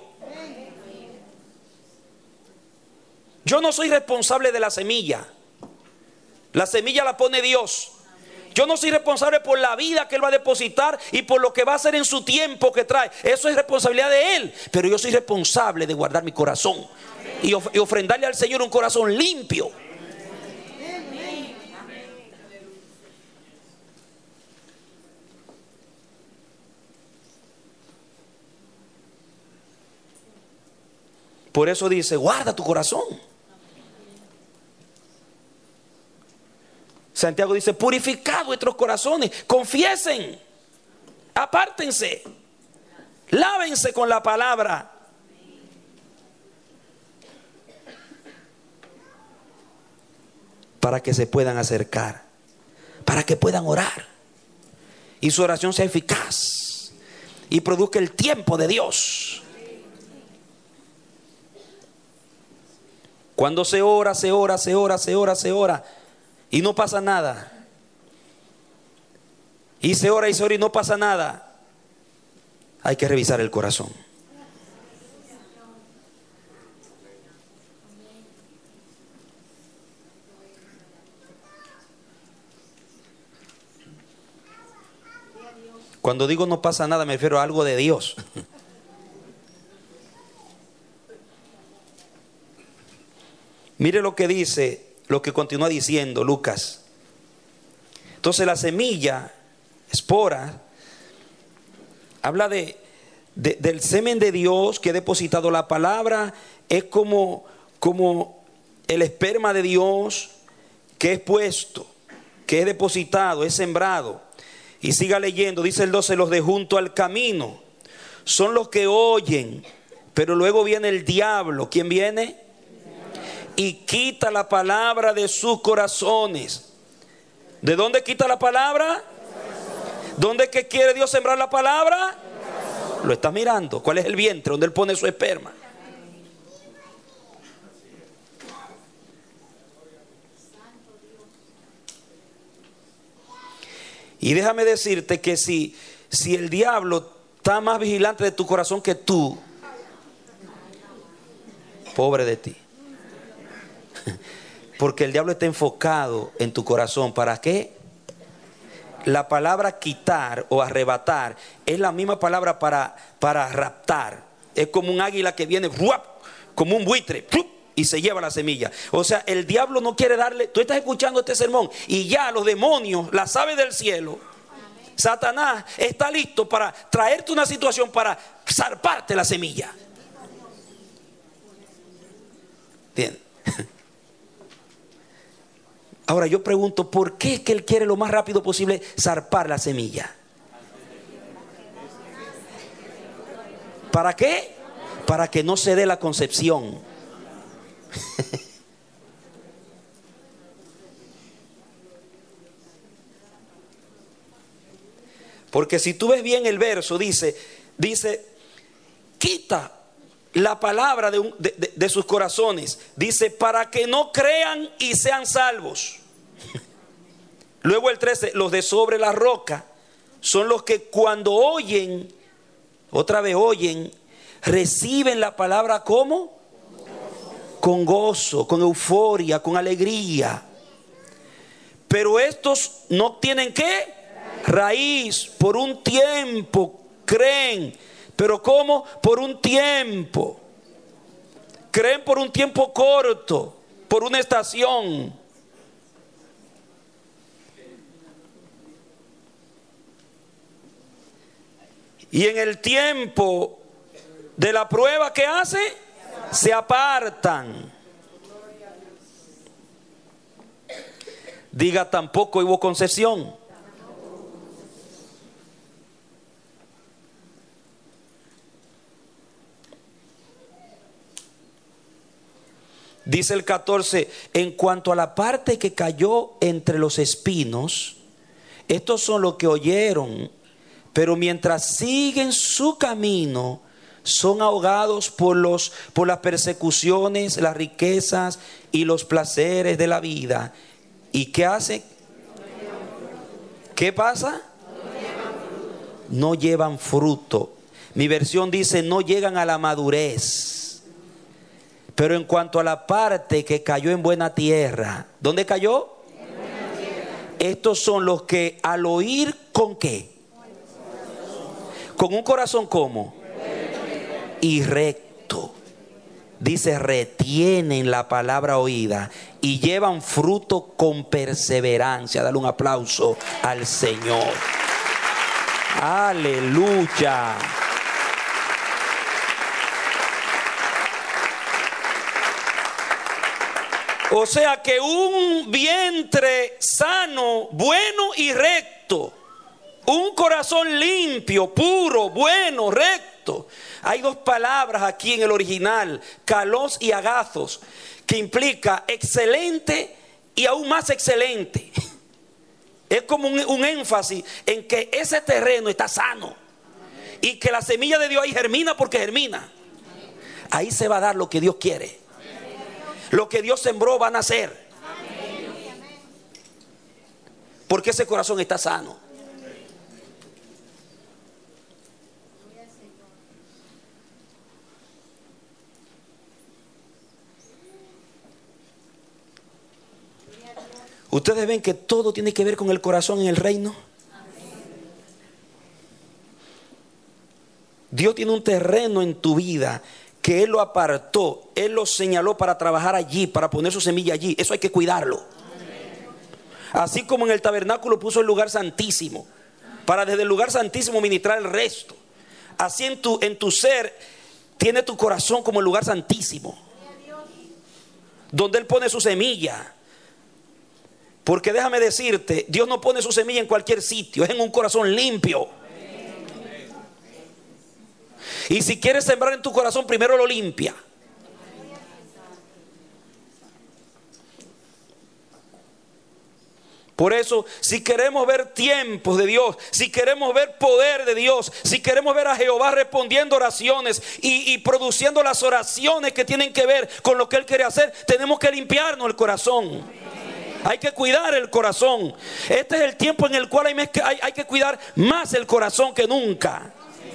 Yo no soy responsable de la semilla. La semilla la pone Dios. Yo no soy responsable por la vida que Él va a depositar y por lo que va a hacer en su tiempo que trae. Eso es responsabilidad de Él. Pero yo soy responsable de guardar mi corazón y, of- y ofrendarle al Señor un corazón limpio. Por eso dice, guarda tu corazón. Santiago dice, purificad vuestros corazones, confiesen, apártense, lávense con la palabra. Para que se puedan acercar, para que puedan orar y su oración sea eficaz y produzca el tiempo de Dios. Cuando se ora, se ora, se ora, se ora, se ora y no pasa nada. Y se ora y se ora y no pasa nada. Hay que revisar el corazón. Cuando digo no pasa nada me refiero a algo de Dios. Mire lo que dice, lo que continúa diciendo Lucas. Entonces la semilla, espora, habla de, de, del semen de Dios que ha depositado la palabra. Es como, como el esperma de Dios que es puesto, que es depositado, es sembrado. Y siga leyendo, dice el doce, los de junto al camino son los que oyen, pero luego viene el diablo. ¿Quién viene? Y quita la palabra de sus corazones. ¿De dónde quita la palabra? ¿Dónde es que quiere Dios sembrar la palabra? Lo estás mirando. ¿Cuál es el vientre? ¿Dónde Él pone su esperma? Y déjame decirte que si, si el diablo está más vigilante de tu corazón que tú, pobre de ti. Porque el diablo está enfocado en tu corazón. ¿Para qué? La palabra quitar o arrebatar es la misma palabra para, para raptar. Es como un águila que viene, ¡ruap!, como un buitre, ¡ruap!, y se lleva la semilla. O sea, el diablo no quiere darle. Tú estás escuchando este sermón y ya los demonios, las aves del cielo, Satanás está listo para traerte una situación para zarparte la semilla. Bien. Ahora yo pregunto, ¿por qué es que Él quiere lo más rápido posible zarpar la semilla? ¿Para qué? Para que no se dé la concepción. Porque si tú ves bien el verso, dice, dice, quita la palabra de, un, de, de, de sus corazones. Dice, para que no crean y sean salvos. Luego el trece, los de sobre la roca son los que cuando oyen, otra vez oyen, reciben la palabra ¿cómo? Con gozo, con euforia, con alegría. Pero estos no tienen ¿qué? Raíz. Por un tiempo creen. ¿Pero cómo? Por un tiempo. Creen por un tiempo corto, por una estación. Y en el tiempo de la prueba, ¿qué hace? Se apartan. Diga, tampoco hubo concesión. Dice el catorce, en cuanto a la parte que cayó entre los espinos, estos son los que oyeron, pero mientras siguen su camino, son ahogados por, los, por las persecuciones, las riquezas y los placeres de la vida. ¿Y qué hace? ¿Qué pasa? No llevan fruto. Mi versión dice: no llegan a la madurez. Pero en cuanto a la parte que cayó en buena tierra, ¿dónde cayó? En buena tierra. Estos son los que al oír, ¿con qué? Con un corazón ¿cómo? Y recto. Dice: retienen la palabra oída y llevan fruto con perseverancia. Dale un aplauso al Señor. Aleluya. O sea que un vientre sano, bueno y recto, un corazón limpio, puro, bueno, recto. Hay dos palabras aquí en el original, kalos y agathos, que implica excelente y aún más excelente. Es como un, un énfasis en que ese terreno está sano y que la semilla de Dios ahí germina porque germina. Ahí se va a dar lo que Dios quiere. Lo que Dios sembró va a nacer. Porque ese corazón está sano. Ustedes ven que todo tiene que ver con el corazón en el reino. Dios tiene un terreno en tu vida que Él lo apartó, Él lo señaló para trabajar allí, para poner su semilla allí. Eso hay que cuidarlo. Así como en el tabernáculo puso el lugar santísimo, para desde el lugar santísimo ministrar el resto. Así en tu, en tu ser tiene tu corazón como el lugar santísimo, donde Él pone su semilla. Porque déjame decirte, Dios no pone su semilla en cualquier sitio, es en un corazón limpio. Y si quieres sembrar en tu corazón, primero lo limpia. Por eso, si queremos ver tiempos de Dios, si queremos ver poder de Dios, si queremos ver a Jehová respondiendo oraciones y, y produciendo las oraciones que tienen que ver con lo que Él quiere hacer, tenemos que limpiarnos el corazón. Hay que cuidar el corazón. Este es el tiempo en el cual hay, hay, hay que cuidar más el corazón que nunca.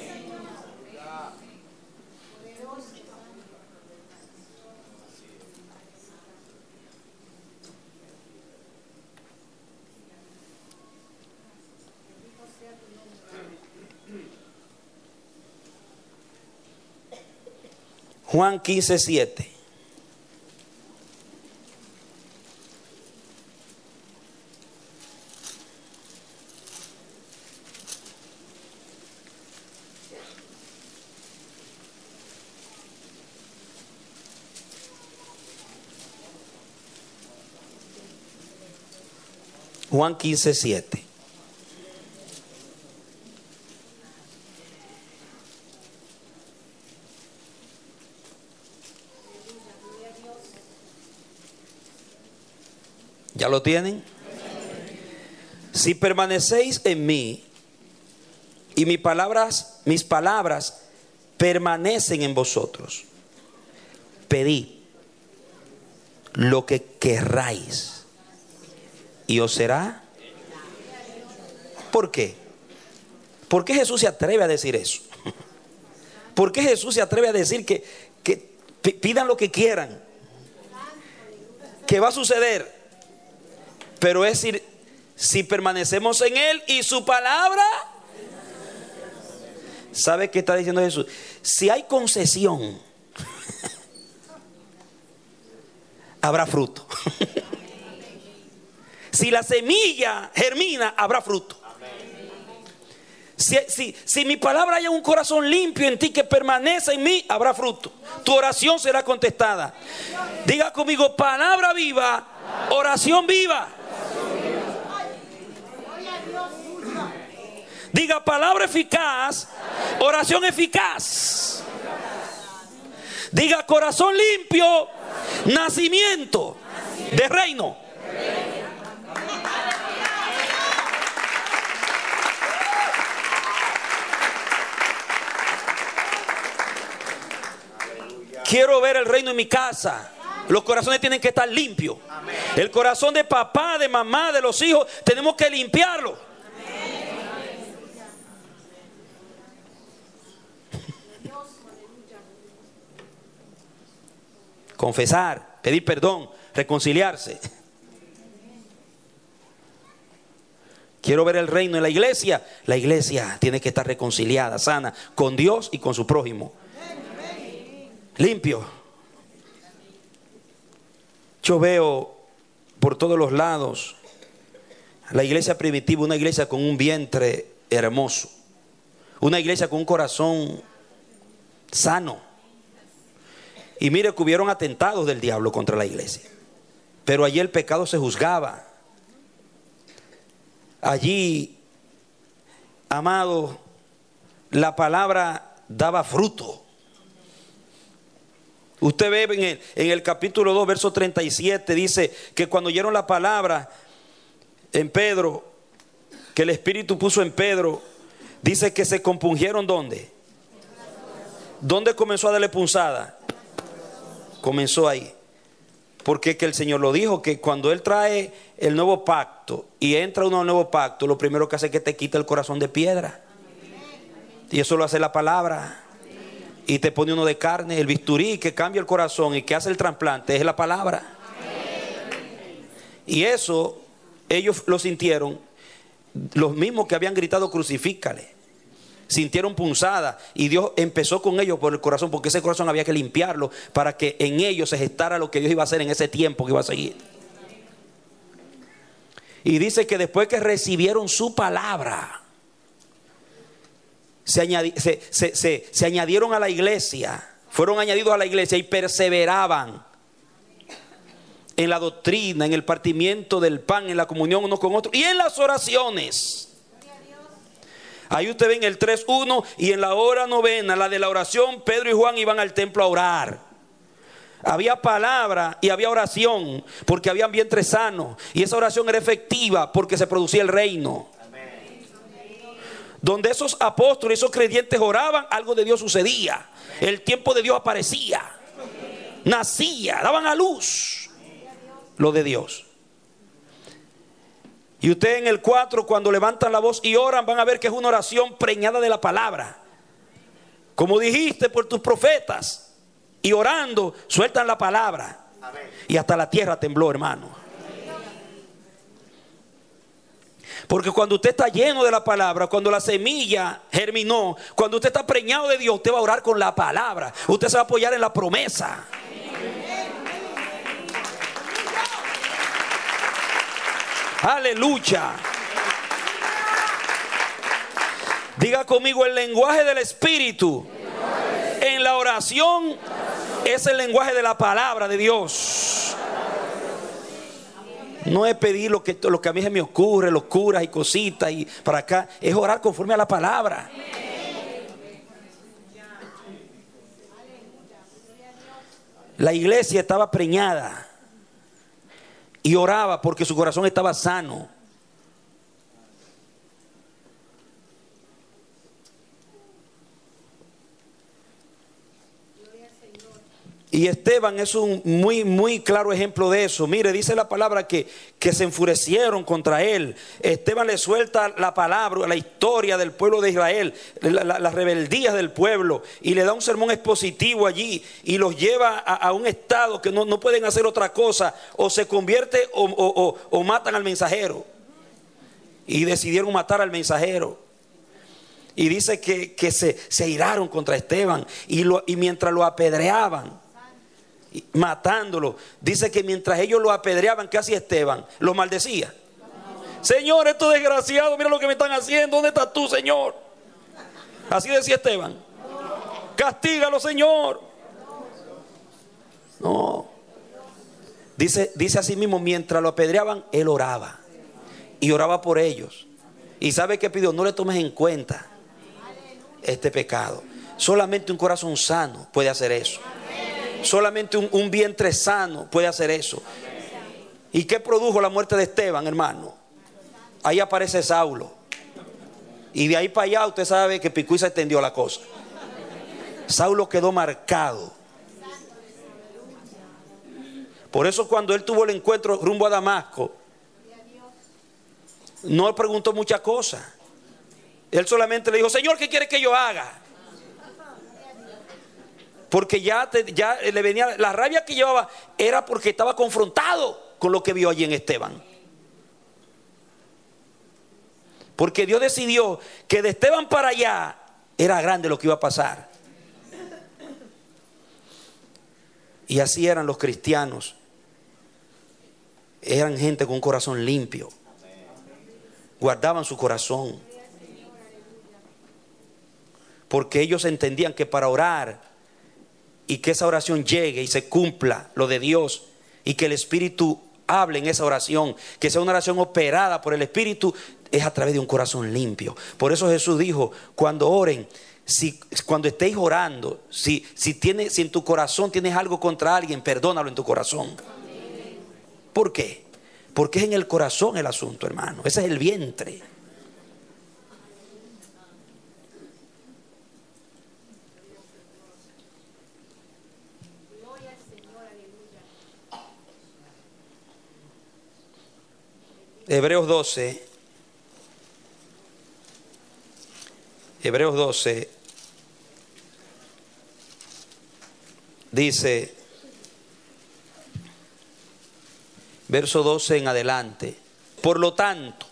Juan quince, siete. Juan quince, siete. ¿Ya lo tienen? Si permanecéis en mí y mis palabras, mis palabras permanecen en vosotros, pedid lo que querráis y os será. ¿Por qué? ¿Por qué Jesús se atreve a decir eso? ¿Por qué Jesús se atreve a decir que, que pidan lo que quieran? ¿Qué va a suceder? Pero es decir, si permanecemos en Él y su palabra, ¿sabe qué está diciendo Jesús? Si hay concesión, habrá fruto. Si la semilla germina, habrá fruto. Si, si, si mi palabra hay un corazón limpio en ti que permanece en mí, habrá fruto. Tu oración será contestada. Diga conmigo: palabra viva, oración viva. Diga: palabra eficaz, oración eficaz. Diga: corazón limpio, nacimiento de reino. Quiero ver el reino en mi casa. Los corazones tienen que estar limpios. El corazón de papá, de mamá, de los hijos, tenemos que limpiarlo. Confesar, pedir perdón, reconciliarse. Quiero ver el reino en la iglesia. La iglesia tiene que estar reconciliada, sana, con Dios y con su prójimo. Limpio. Yo veo por todos los lados la iglesia primitiva, una iglesia con un vientre hermoso, una iglesia con un corazón sano. Y mire que hubieron atentados del diablo contra la iglesia, pero allí el pecado se juzgaba. Allí, amado, la palabra daba fruto. Usted ve en el, en el capítulo dos, verso treinta y siete, dice que cuando oyeron la palabra en Pedro, que el Espíritu puso en Pedro, dice que se compungieron. ¿Dónde? ¿Dónde comenzó a darle punzada? Comenzó ahí. Porque es que el Señor lo dijo, que cuando Él trae el nuevo pacto y entra uno al nuevo pacto, lo primero que hace es que te quita el corazón de piedra. Y eso lo hace la palabra. Y te pone uno de carne. El bisturí que cambia el corazón y que hace el trasplante es la palabra. Y eso ellos lo sintieron, los mismos que habían gritado crucifícale. Sintieron punzada y Dios empezó con ellos por el corazón, porque ese corazón había que limpiarlo para que en ellos se gestara lo que Dios iba a hacer en ese tiempo que iba a seguir. Y dice que después que recibieron su palabra, se, añadi, se, se, se, se añadieron a la iglesia, fueron añadidos a la iglesia y perseveraban en la doctrina, en el partimiento del pan, en la comunión unos con otros y en las oraciones. Ahí usted ve en el tres uno, y en la hora novena, la de la oración, Pedro y Juan iban al templo a orar. Había palabra y había oración, porque habían vientre sano, y esa oración era efectiva porque se producía el reino. Amén. Donde esos apóstoles, esos creyentes oraban, algo de Dios sucedía. El tiempo de Dios aparecía, nacía, daban a luz lo de Dios. Y usted en el cuatro, cuando levantan la voz y oran, van a ver que es una oración preñada de la palabra. Como dijiste por tus profetas. Y orando, sueltan la palabra. Amén. Y hasta la tierra tembló, hermano. Porque cuando usted está lleno de la palabra, cuando la semilla germinó, cuando usted está preñado de Dios, usted va a orar con la palabra. Usted se va a apoyar en la promesa. Aleluya. Diga conmigo, el lenguaje del Espíritu en la oración es el lenguaje de la palabra de Dios. No es pedir lo que, lo que a mí se me ocurre, locuras y cositas y para acá. Es orar conforme a la palabra. La iglesia estaba preñada y oraba porque su corazón estaba sano. Y Esteban es un muy, muy claro ejemplo de eso. Mire, dice la palabra que, que se enfurecieron contra él. Esteban le suelta la palabra, la historia del pueblo de Israel, la, la, las rebeldías del pueblo, y le da un sermón expositivo allí y los lleva a, a un estado que no, no pueden hacer otra cosa. O se convierte o, o, o, o matan al mensajero. Y decidieron matar al mensajero. Y dice que, que se, se iraron contra Esteban y, lo, y mientras lo apedreaban, matándolo, dice que mientras ellos lo apedreaban, ¿qué hacía Esteban? Lo maldecía. Señor, estos desgraciados, mira lo que me están haciendo. ¿Dónde estás tú, Señor? Así decía Esteban. Castígalo, Señor. No. Dice, dice así mismo, mientras lo apedreaban, él oraba. Y oraba por ellos. Y ¿sabe qué pidió? No le tomes en cuenta este pecado. Solamente un corazón sano puede hacer eso. Solamente un, un vientre sano puede hacer eso. ¿Y qué produjo la muerte de Esteban, hermano? Ahí aparece Saulo. Y de ahí para allá usted sabe que Picuí se extendió la cosa. Saulo quedó marcado Por eso cuando él tuvo el encuentro rumbo a Damasco, no preguntó muchas cosas. Él solamente le dijo: Señor, ¿qué quiere que yo haga? Porque ya, te, ya le venía, la rabia que llevaba era porque estaba confrontado con lo que vio allí en Esteban. Porque Dios decidió que de Esteban para allá era grande lo que iba a pasar. Y así eran los cristianos. Eran gente con un corazón limpio. Guardaban su corazón. Porque ellos entendían que para orar y que esa oración llegue y se cumpla lo de Dios, y que el Espíritu hable en esa oración, que sea una oración operada por el Espíritu, es a través de un corazón limpio. Por eso Jesús dijo: cuando oren, si, cuando estéis orando, si, si, tiene, si en tu corazón tienes algo contra alguien, perdónalo en tu corazón. ¿Por qué? Porque es en el corazón el asunto, hermano. Ese es el vientre. Hebreos doce. Hebreos doce dice, verso doce en adelante: por lo tanto,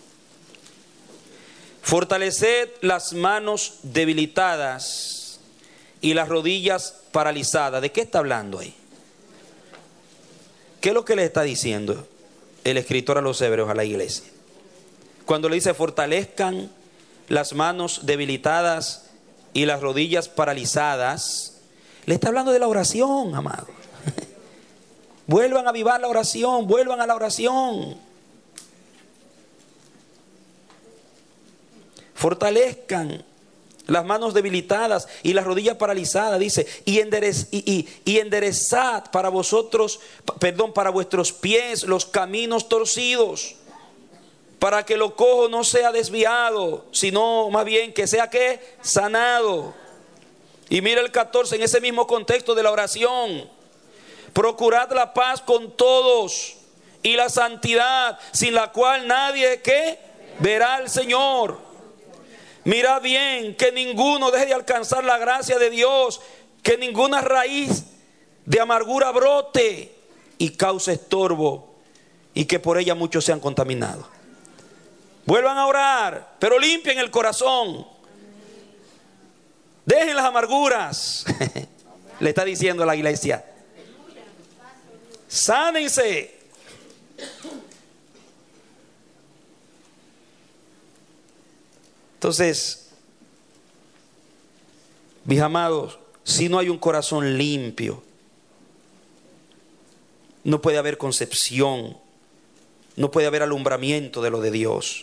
fortaleced las manos debilitadas y las rodillas paralizadas. ¿De qué está hablando ahí? ¿Qué es lo que le está diciendo el escritor a los hebreos, a la iglesia? Cuando le dice fortalezcan las manos debilitadas y las rodillas paralizadas, le está hablando de la oración, amado. Vuelvan a avivar la oración, vuelvan a la oración. Fortalezcan las manos debilitadas y las rodillas paralizadas, dice, y, enderez, y, y, y enderezad para vosotros, perdón, para vuestros pies los caminos torcidos, para que lo cojo no sea desviado, sino más bien que sea que sanado. Y mira el catorce, en ese mismo contexto de la oración: procurad la paz con todos y la santidad, sin la cual nadie que verá al Señor. Mirad bien que ninguno deje de alcanzar la gracia de Dios, que ninguna raíz de amargura brote y cause estorbo, y que por ella muchos sean contaminados. Vuelvan a orar, pero limpien el corazón. Dejen las amarguras. Le está diciendo a la iglesia: sánense. Entonces, mis amados, si no hay un corazón limpio, no puede haber concepción, no puede haber alumbramiento de lo de Dios.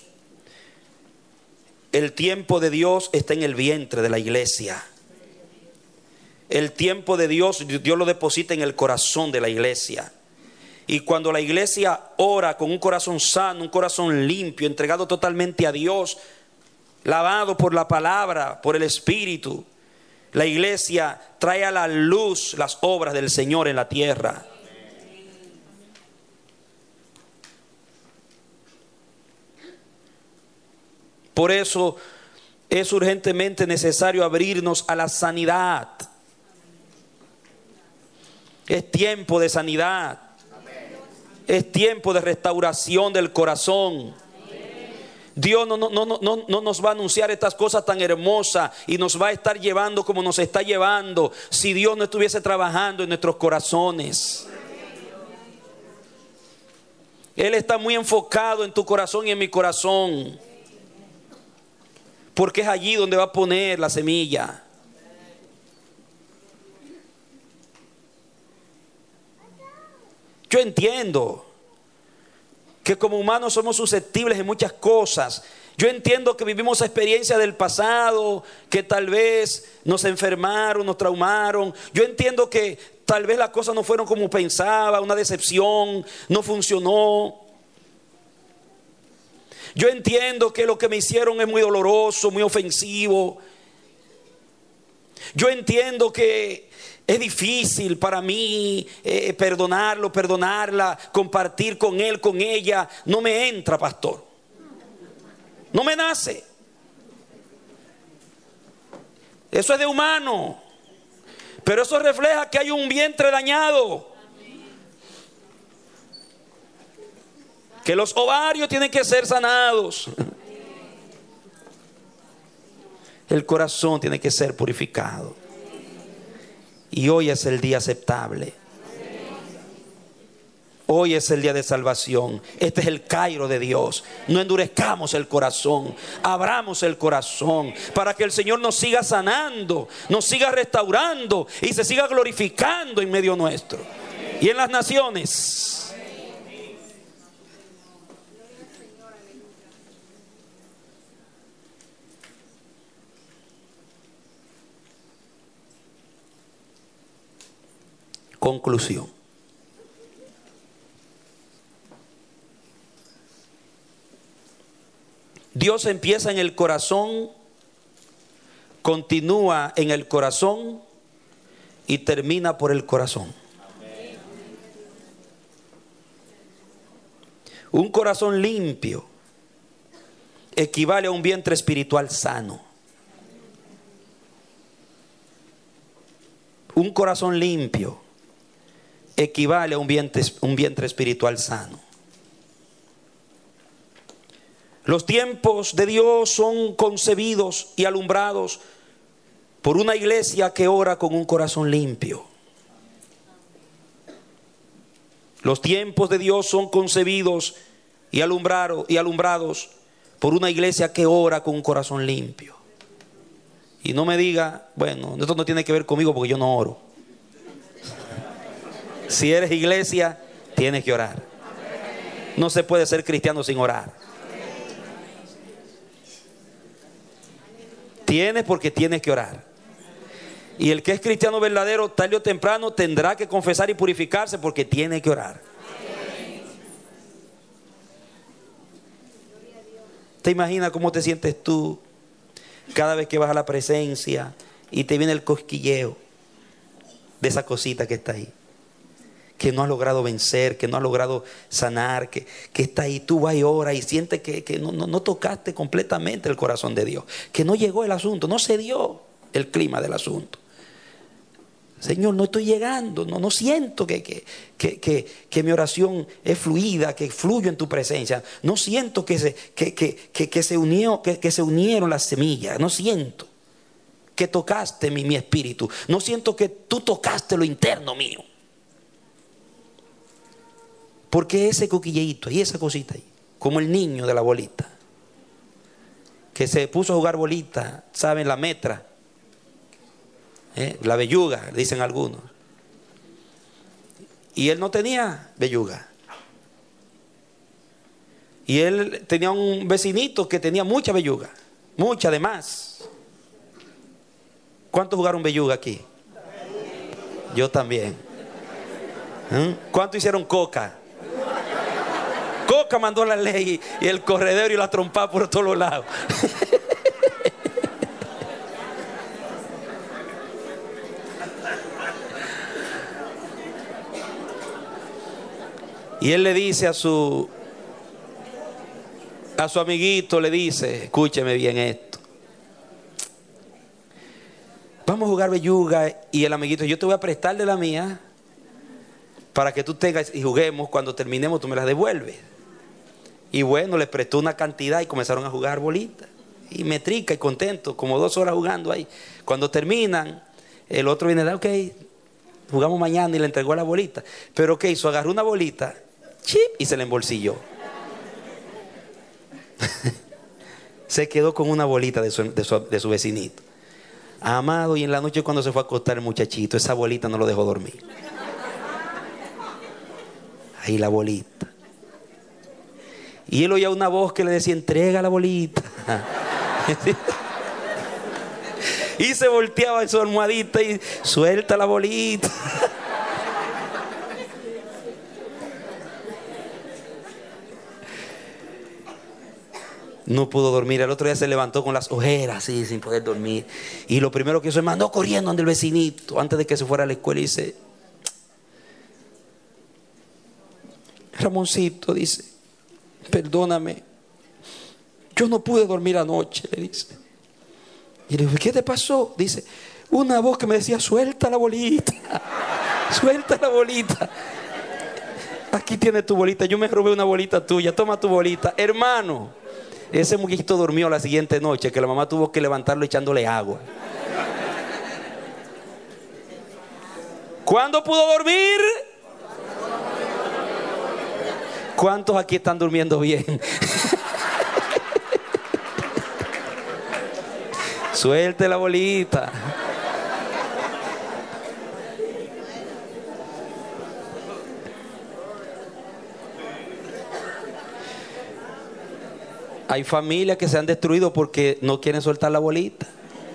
El tiempo de Dios está en el vientre de la iglesia. El tiempo de Dios, Dios lo deposita en el corazón de la iglesia. Y cuando la iglesia ora con un corazón sano, un corazón limpio, entregado totalmente a Dios, lavado por la palabra, por el Espíritu, la iglesia trae a la luz las obras del Señor en la tierra. Por eso es urgentemente necesario abrirnos a la sanidad. Es tiempo de sanidad. Es tiempo de restauración del corazón. Dios no, no, no, no, no nos va a anunciar estas cosas tan hermosas y nos va a estar llevando como nos está llevando si Dios no estuviese trabajando en nuestros corazones. Él está muy enfocado en tu corazón y en mi corazón, porque es allí donde va a poner la semilla. Yo entiendo que como humanos somos susceptibles en muchas cosas. Yo entiendo que vivimos experiencias del pasado, que tal vez nos enfermaron, nos traumaron. Yo entiendo que tal vez las cosas no fueron como pensaba, una decepción, no funcionó. Yo entiendo que lo que me hicieron es muy doloroso, muy ofensivo. Yo entiendo que es difícil para mí eh, perdonarlo, perdonarla, compartir con él, con ella. No me entra, pastor. No me nace. Eso es de humano. Pero eso refleja que hay un vientre dañado. Que los ovarios tienen que ser sanados. El corazón tiene que ser purificado. Y hoy es el día aceptable. Hoy es el día de salvación. Este es el Cairo de Dios. No endurezcamos el corazón. Abramos el corazón para que el Señor nos siga sanando, nos siga restaurando y se siga glorificando en medio nuestro y en las naciones. Conclusión. Dios empieza en el corazón, continúa en el corazón y termina por el corazón. Un corazón limpio equivale a un vientre espiritual sano. Un corazón limpio equivale a un vientre, un vientre espiritual sano. Los tiempos de Dios son concebidos y alumbrados por una iglesia que ora con un corazón limpio. Los tiempos de Dios son concebidos y alumbrados, y alumbrados por una iglesia que ora con un corazón limpio. Y no me diga, bueno, esto no tiene que ver conmigo porque yo no oro. Si eres iglesia, tienes que orar. No se puede ser cristiano sin orar. Tienes porque tienes que orar. Y el que es cristiano verdadero, tarde o temprano tendrá que confesar y purificarse porque tiene que orar. ¿Te imaginas cómo te sientes tú cada vez que vas a la presencia y te viene el cosquilleo de esa cosita que está ahí, que no has logrado vencer, que no has logrado sanar, que, que está ahí? Tú vas y oras y sientes que, que no, no, no tocaste completamente el corazón de Dios, que no llegó el asunto, no se dio el clima del asunto. Señor, no estoy llegando, no, no siento que, que, que, que, que mi oración es fluida, que fluyo en tu presencia. No siento que se, que, que, que, que se, unió, que, que se unieron las semillas, no siento que tocaste mi, mi espíritu, no siento que tú tocaste lo interno mío. Porque ese coquilleíto y esa cosita ahí, como el niño de la bolita, que se puso a jugar bolita, ¿saben? La metra, ¿eh? La belluga, dicen algunos. Y él no tenía belluga. Y él tenía un vecinito que tenía mucha belluga, mucha de más. ¿Cuántos jugaron belluga aquí? Yo también. ¿Eh? ¿Cuántos hicieron coca? Coca mandó la ley y el corredero y la trompa por todos los lados. Y él le dice a su a su amiguito, le dice, escúcheme bien esto, vamos a jugar belluga. Y el amiguito, yo te voy a prestar de la mía para que tú tengas y juguemos. Cuando terminemos tú me las devuelves. Y bueno, les prestó una cantidad y comenzaron a jugar bolitas. Y metrica y contento, como dos horas jugando ahí. Cuando terminan, el otro viene, ok, jugamos mañana, y le entregó la bolita. Pero ¿qué hizo? Agarró una bolita, chip, y se la embolsilló. Se quedó con una bolita de su, de, su, de su vecinito. Amado, y en la noche cuando se fue a acostar el muchachito, esa bolita no lo dejó dormir. Ahí la bolita. Y él oía una voz que le decía, entrega la bolita. Y se volteaba en su almohadita y suelta la bolita. No pudo dormir. El otro día se levantó con las ojeras así, sin poder dormir. Y lo primero que hizo es mandó corriendo ante el vecinito antes de que se fuera a la escuela y dice: Ramoncito, dice, perdóname, yo no pude dormir anoche, le dice. Y le digo: ¿qué te pasó? Dice: una voz que me decía: suelta la bolita, suelta la bolita. Aquí tienes tu bolita, yo me robé una bolita tuya, toma tu bolita. Hermano, ese muchachito durmió la siguiente noche, que la mamá tuvo que levantarlo echándole agua. ¿Cuándo pudo dormir? ¿Cuántos aquí están durmiendo bien? Suelte la bolita. Hay familias que se han destruido porque no quieren soltar la bolita.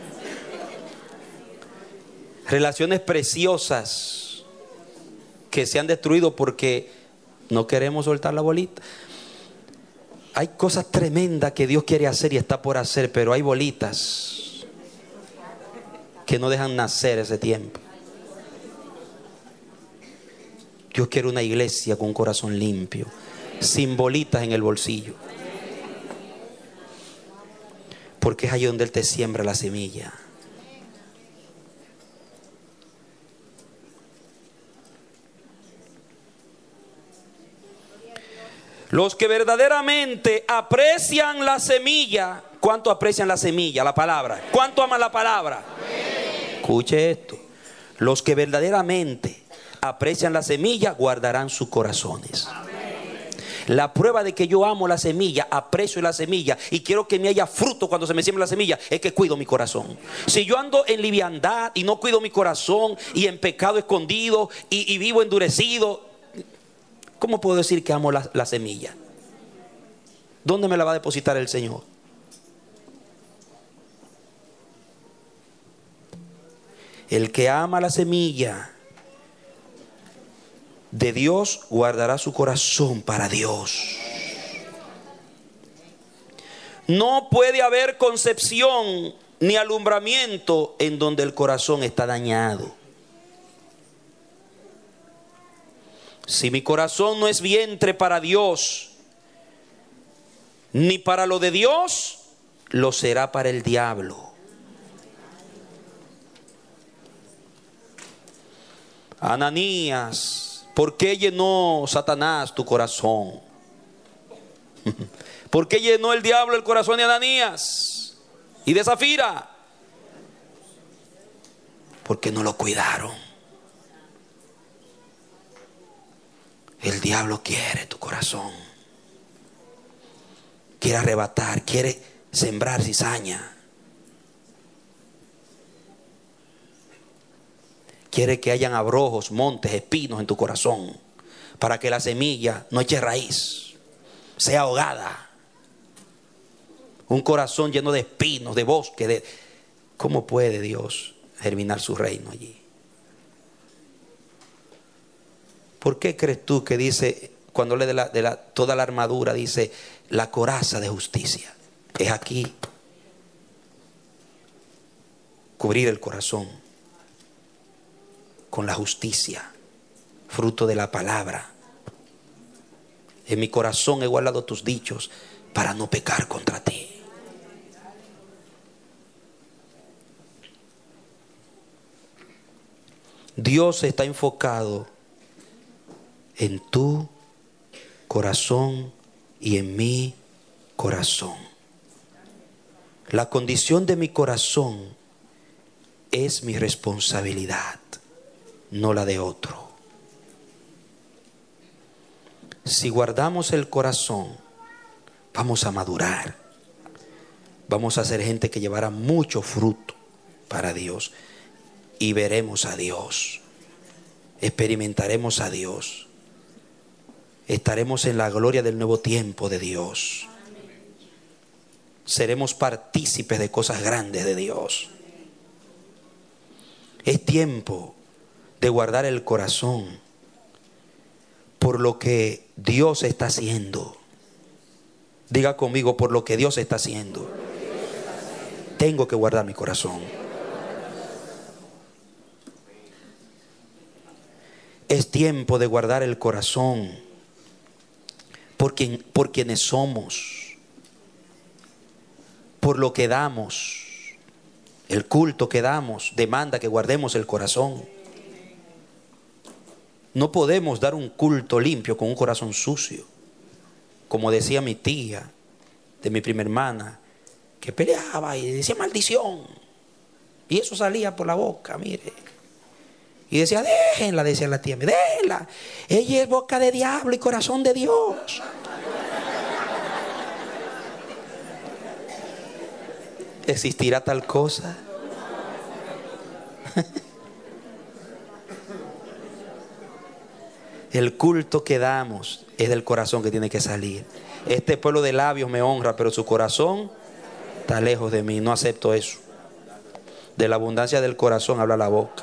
Relaciones preciosas que se han destruido porque no queremos soltar la bolita. Hay cosas tremendas que Dios quiere hacer y está por hacer, pero hay bolitas que no dejan nacer ese tiempo. Dios quiere una iglesia con un corazón limpio, sin bolitas en el bolsillo. Porque es ahí donde Él te siembra la semilla. Los que verdaderamente aprecian la semilla. ¿Cuánto aprecian la semilla, la palabra? ¿Cuánto aman la palabra? Amén. Escuche esto. Los que verdaderamente aprecian la semilla guardarán sus corazones. Amén. La prueba de que yo amo la semilla, aprecio la semilla y quiero que me haya fruto cuando se me siembra la semilla, es que cuido mi corazón. Si yo ando en liviandad y no cuido mi corazón y en pecado escondido y, y vivo endurecido, ¿cómo puedo decir que amo la, la semilla? ¿Dónde me la va a depositar el Señor? El que ama la semilla de Dios guardará su corazón para Dios. No puede haber concepción ni alumbramiento en donde el corazón está dañado. Si mi corazón no es vientre para Dios, ni para lo de Dios, lo será para el diablo. Ananías, ¿por qué llenó Satanás tu corazón? ¿Por qué llenó el diablo el corazón de Ananías y de Zafira? Porque no lo cuidaron. El diablo quiere tu corazón. Quiere arrebatar, quiere sembrar cizaña. Quiere que hayan abrojos, montes, espinos en tu corazón, para que la semilla no eche raíz, sea ahogada. Un corazón lleno de espinos, de bosque, de... ¿Cómo puede Dios germinar su reino allí? ¿Por qué crees tú que dice, cuando lee de, la, de la, toda la armadura, dice la coraza de justicia? Es aquí. Cubrir el corazón con la justicia, fruto de la palabra. En mi corazón he guardado tus dichos para no pecar contra ti. Dios está enfocado en tu corazón y en mi corazón. La condición de mi corazón es mi responsabilidad, no la de otro. Si guardamos el corazón, vamos a madurar. Vamos a ser gente que llevará mucho fruto para Dios. Y veremos a Dios. Experimentaremos a Dios. Estaremos en la gloria del nuevo tiempo de Dios. Seremos partícipes de cosas grandes de Dios. Es tiempo de guardar el corazón por lo que Dios está haciendo. Diga conmigo, por lo que Dios está haciendo, tengo que guardar mi corazón. Es tiempo de guardar el corazón por, quien, por quienes somos, por lo que damos. El culto que damos demanda que guardemos el corazón. No podemos dar un culto limpio con un corazón sucio. Como decía mi tía, de mi prima hermana, que peleaba y decía maldición. Y eso salía por la boca, mire. Y decía, déjenla, decía la tía, déjenla. Ella es boca de diablo y corazón de Dios. ¿Existirá tal cosa? El culto que damos es del corazón que tiene que salir. Este pueblo de labios me honra, pero su corazón está lejos de mí. No acepto eso. De la abundancia del corazón habla la boca.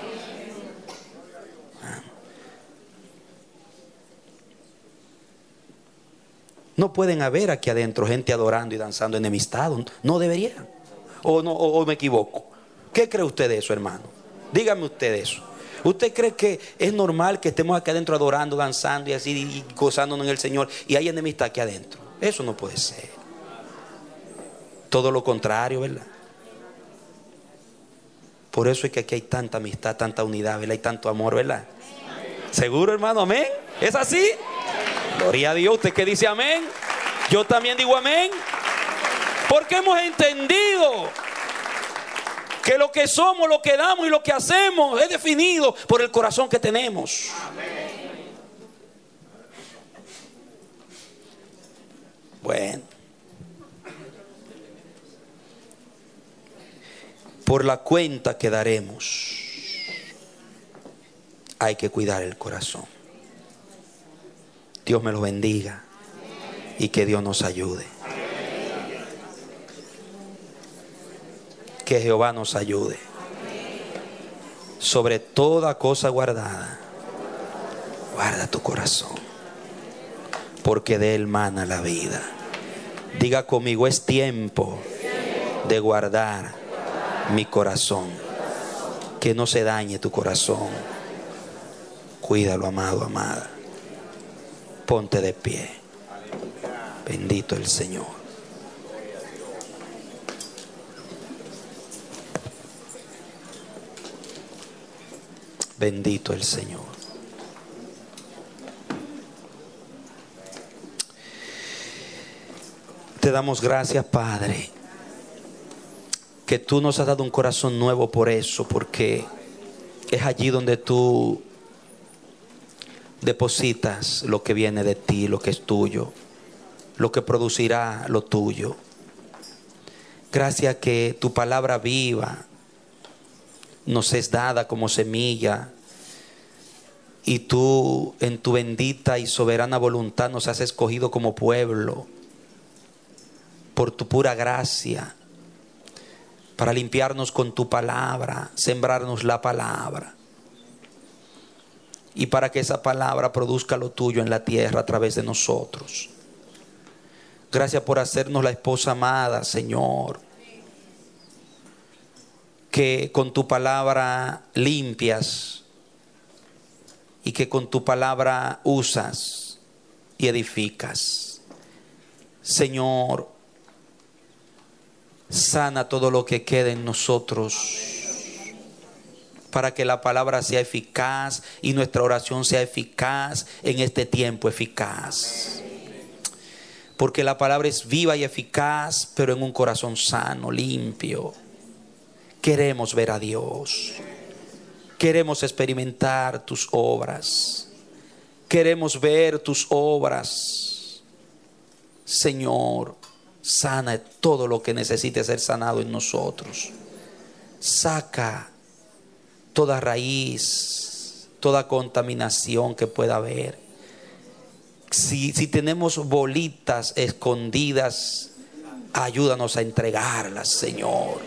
No pueden haber aquí adentro gente adorando y danzando enemistad. No deberían. O, no, o, o me equivoco. ¿Qué cree usted de eso, hermano? Dígame usted eso. ¿Usted cree que es normal que estemos aquí adentro adorando, danzando y así y gozándonos en el Señor y hay enemistad aquí adentro? Eso no puede ser. Todo lo contrario, ¿verdad? Por eso es que aquí hay tanta amistad, tanta unidad, ¿verdad? Hay tanto amor, ¿verdad? ¿Seguro, hermano? ¿Amén? ¿Es así? Gloria a Dios. ¿Usted qué dice amén? Yo también digo amén. Porque hemos entendido que lo que somos, lo que damos y lo que hacemos es definido por el corazón que tenemos. Bueno, por la cuenta que daremos, hay que cuidar el corazón. Dios me lo bendiga y que Dios nos ayude. Que Jehová nos ayude. Sobre toda cosa guardada, guarda tu corazón, porque de él mana la vida. Diga conmigo, es tiempo de guardar mi corazón. Que no se dañe tu corazón. Cuídalo, amado, amada. Ponte de pie. Bendito el Señor. Bendito el Señor. Te damos gracias, Padre, que tú nos has dado un corazón nuevo por eso, porque es allí donde tú depositas lo que viene de ti, lo que es tuyo, lo que producirá lo tuyo. Gracias que tu palabra viva nos es dada como semilla y tú en tu bendita y soberana voluntad nos has escogido como pueblo por tu pura gracia para limpiarnos con tu palabra, sembrarnos la palabra y para que esa palabra produzca lo tuyo en la tierra a través de nosotros. Gracias por hacernos la esposa amada, Señor, que con tu palabra limpias y que con tu palabra usas y edificas. Señor, sana todo lo que quede en nosotros para que la palabra sea eficaz y nuestra oración sea eficaz en este tiempo eficaz. Porque la palabra es viva y eficaz, pero en un corazón sano, limpio. Queremos ver a Dios. Queremos experimentar tus obras. Queremos ver tus obras. Señor, sana todo lo que necesite ser sanado en nosotros. Saca toda raíz, toda contaminación que pueda haber. Si, si tenemos bolitas escondidas, ayúdanos a entregarlas, Señor.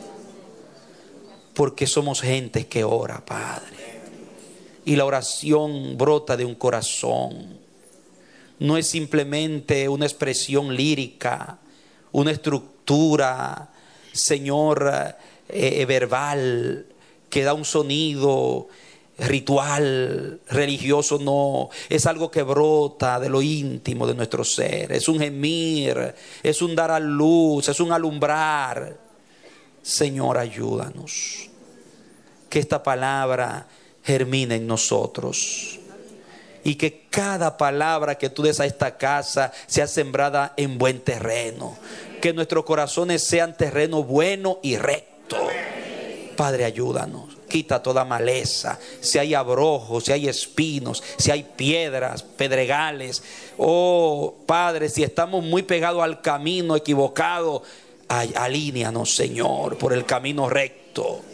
Porque somos gente que ora, Padre. Y la oración brota de un corazón. no es simplemente una expresión lírica, una estructura, Señor, eh, verbal, que da un sonido ritual, religioso. No, es algo que brota de lo íntimo de nuestro ser. Es un gemir, es un dar a luz, es un alumbrar. Señor, ayúdanos, que esta palabra germine en nosotros, y que cada palabra que tú des a esta casa sea sembrada en buen terreno, que nuestros corazones sean terreno bueno y recto. Padre, ayúdanos, quita toda maleza, si hay abrojos, si hay espinos, si hay piedras, pedregales. Oh Padre, si estamos muy pegados al camino equivocado, alíneanos, Señor, por el camino recto,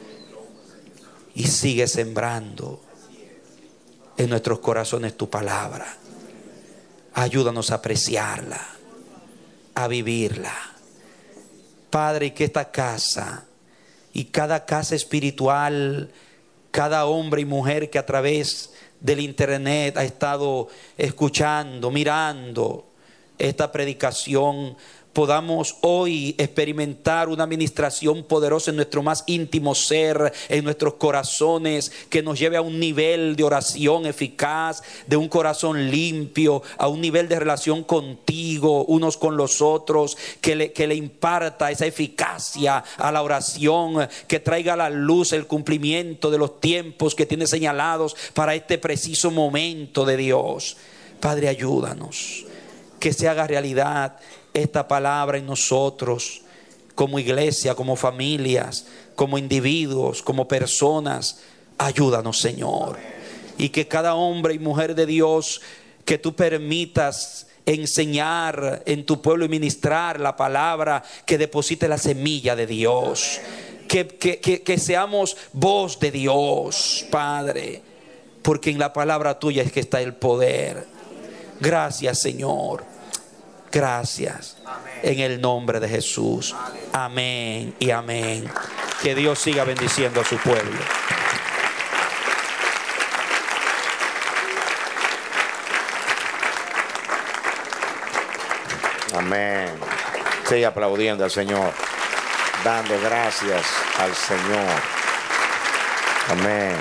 y sigue sembrando en nuestros corazones tu palabra. Ayúdanos a apreciarla, a vivirla, Padre, y que esta casa y cada casa espiritual, cada hombre y mujer que a través del internet ha estado escuchando, mirando esta predicación, podamos hoy experimentar una administración poderosa en nuestro más íntimo ser, en nuestros corazones, que nos lleve a un nivel de oración eficaz, de un corazón limpio, a un nivel de relación contigo, unos con los otros, que le, que le imparta esa eficacia a la oración, que traiga a la luz el cumplimiento de los tiempos que tiene señalados para este preciso momento de Dios. Padre, ayúdanos, que se haga realidad esta palabra en nosotros, como iglesia, como familias, como individuos, como personas. Ayúdanos, Señor, y que cada hombre y mujer de Dios que tú permitas enseñar en tu pueblo y ministrar la palabra, que deposite la semilla de Dios, que, que, que, que seamos voz de Dios, Padre, porque en la palabra tuya es que está el poder. Gracias, Señor. Gracias. Amén. En el nombre de Jesús. Amén y amén. Que Dios siga bendiciendo a su pueblo. Amén. Sigue aplaudiendo al Señor, dando gracias al Señor. Amén.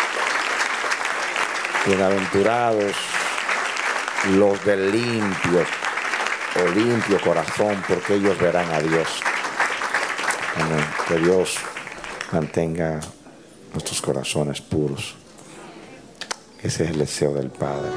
Bienaventurados los del limpio o limpio corazón, porque ellos verán a Dios. Amén. Que Dios mantenga nuestros corazones puros. Ese es el deseo del Padre.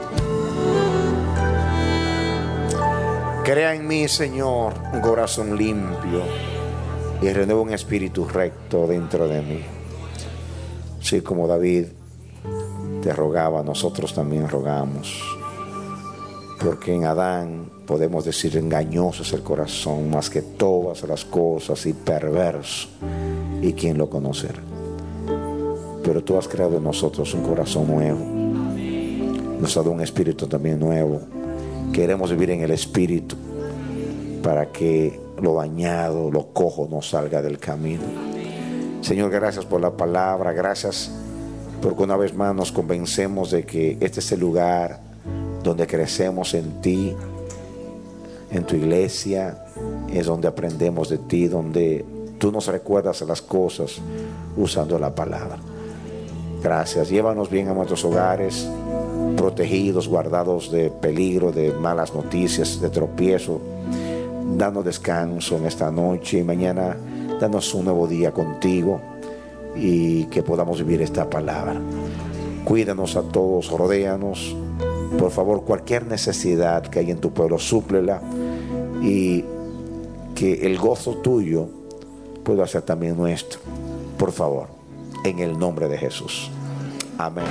Crea en mí, Señor, un corazón limpio y renueva un espíritu recto dentro de mí. Así como David te rogaba, nosotros también rogamos. Porque en Adán podemos decir engañoso es el corazón más que todas las cosas y perverso, y quién lo conocerá. Pero tú has creado en nosotros un corazón nuevo, nos has dado un espíritu también nuevo. Queremos vivir en el espíritu para que lo dañado, lo cojo no salga del camino. Señor, gracias por la palabra, gracias porque una vez más nos convencemos de que este es el lugar donde crecemos en ti, en tu iglesia, es donde aprendemos de ti, donde tú nos recuerdas las cosas usando la palabra. Gracias, llévanos bien a nuestros hogares, protegidos, guardados de peligro, de malas noticias, de tropiezo. Danos descanso en esta noche y mañana danos un nuevo día contigo y que podamos vivir esta palabra. Cuídanos a todos, rodéanos. Por favor, cualquier necesidad que hay en tu pueblo, súplela, y que el gozo tuyo pueda ser también nuestro. Por favor, en el nombre de Jesús. Amén.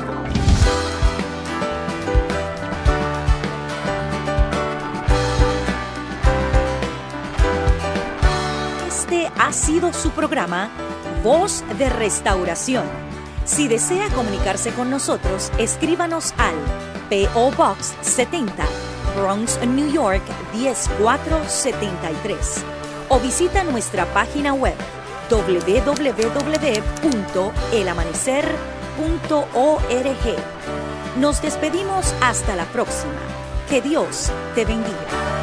Este ha sido su programa Voz de Restauración. Si desea comunicarse con nosotros, escríbanos al P O Box setenta, Bronx, New York diez mil cuatrocientos setenta y tres, o visita nuestra página web doble u doble u doble u punto el amanecer punto org. Nos despedimos hasta la próxima. Que Dios te bendiga.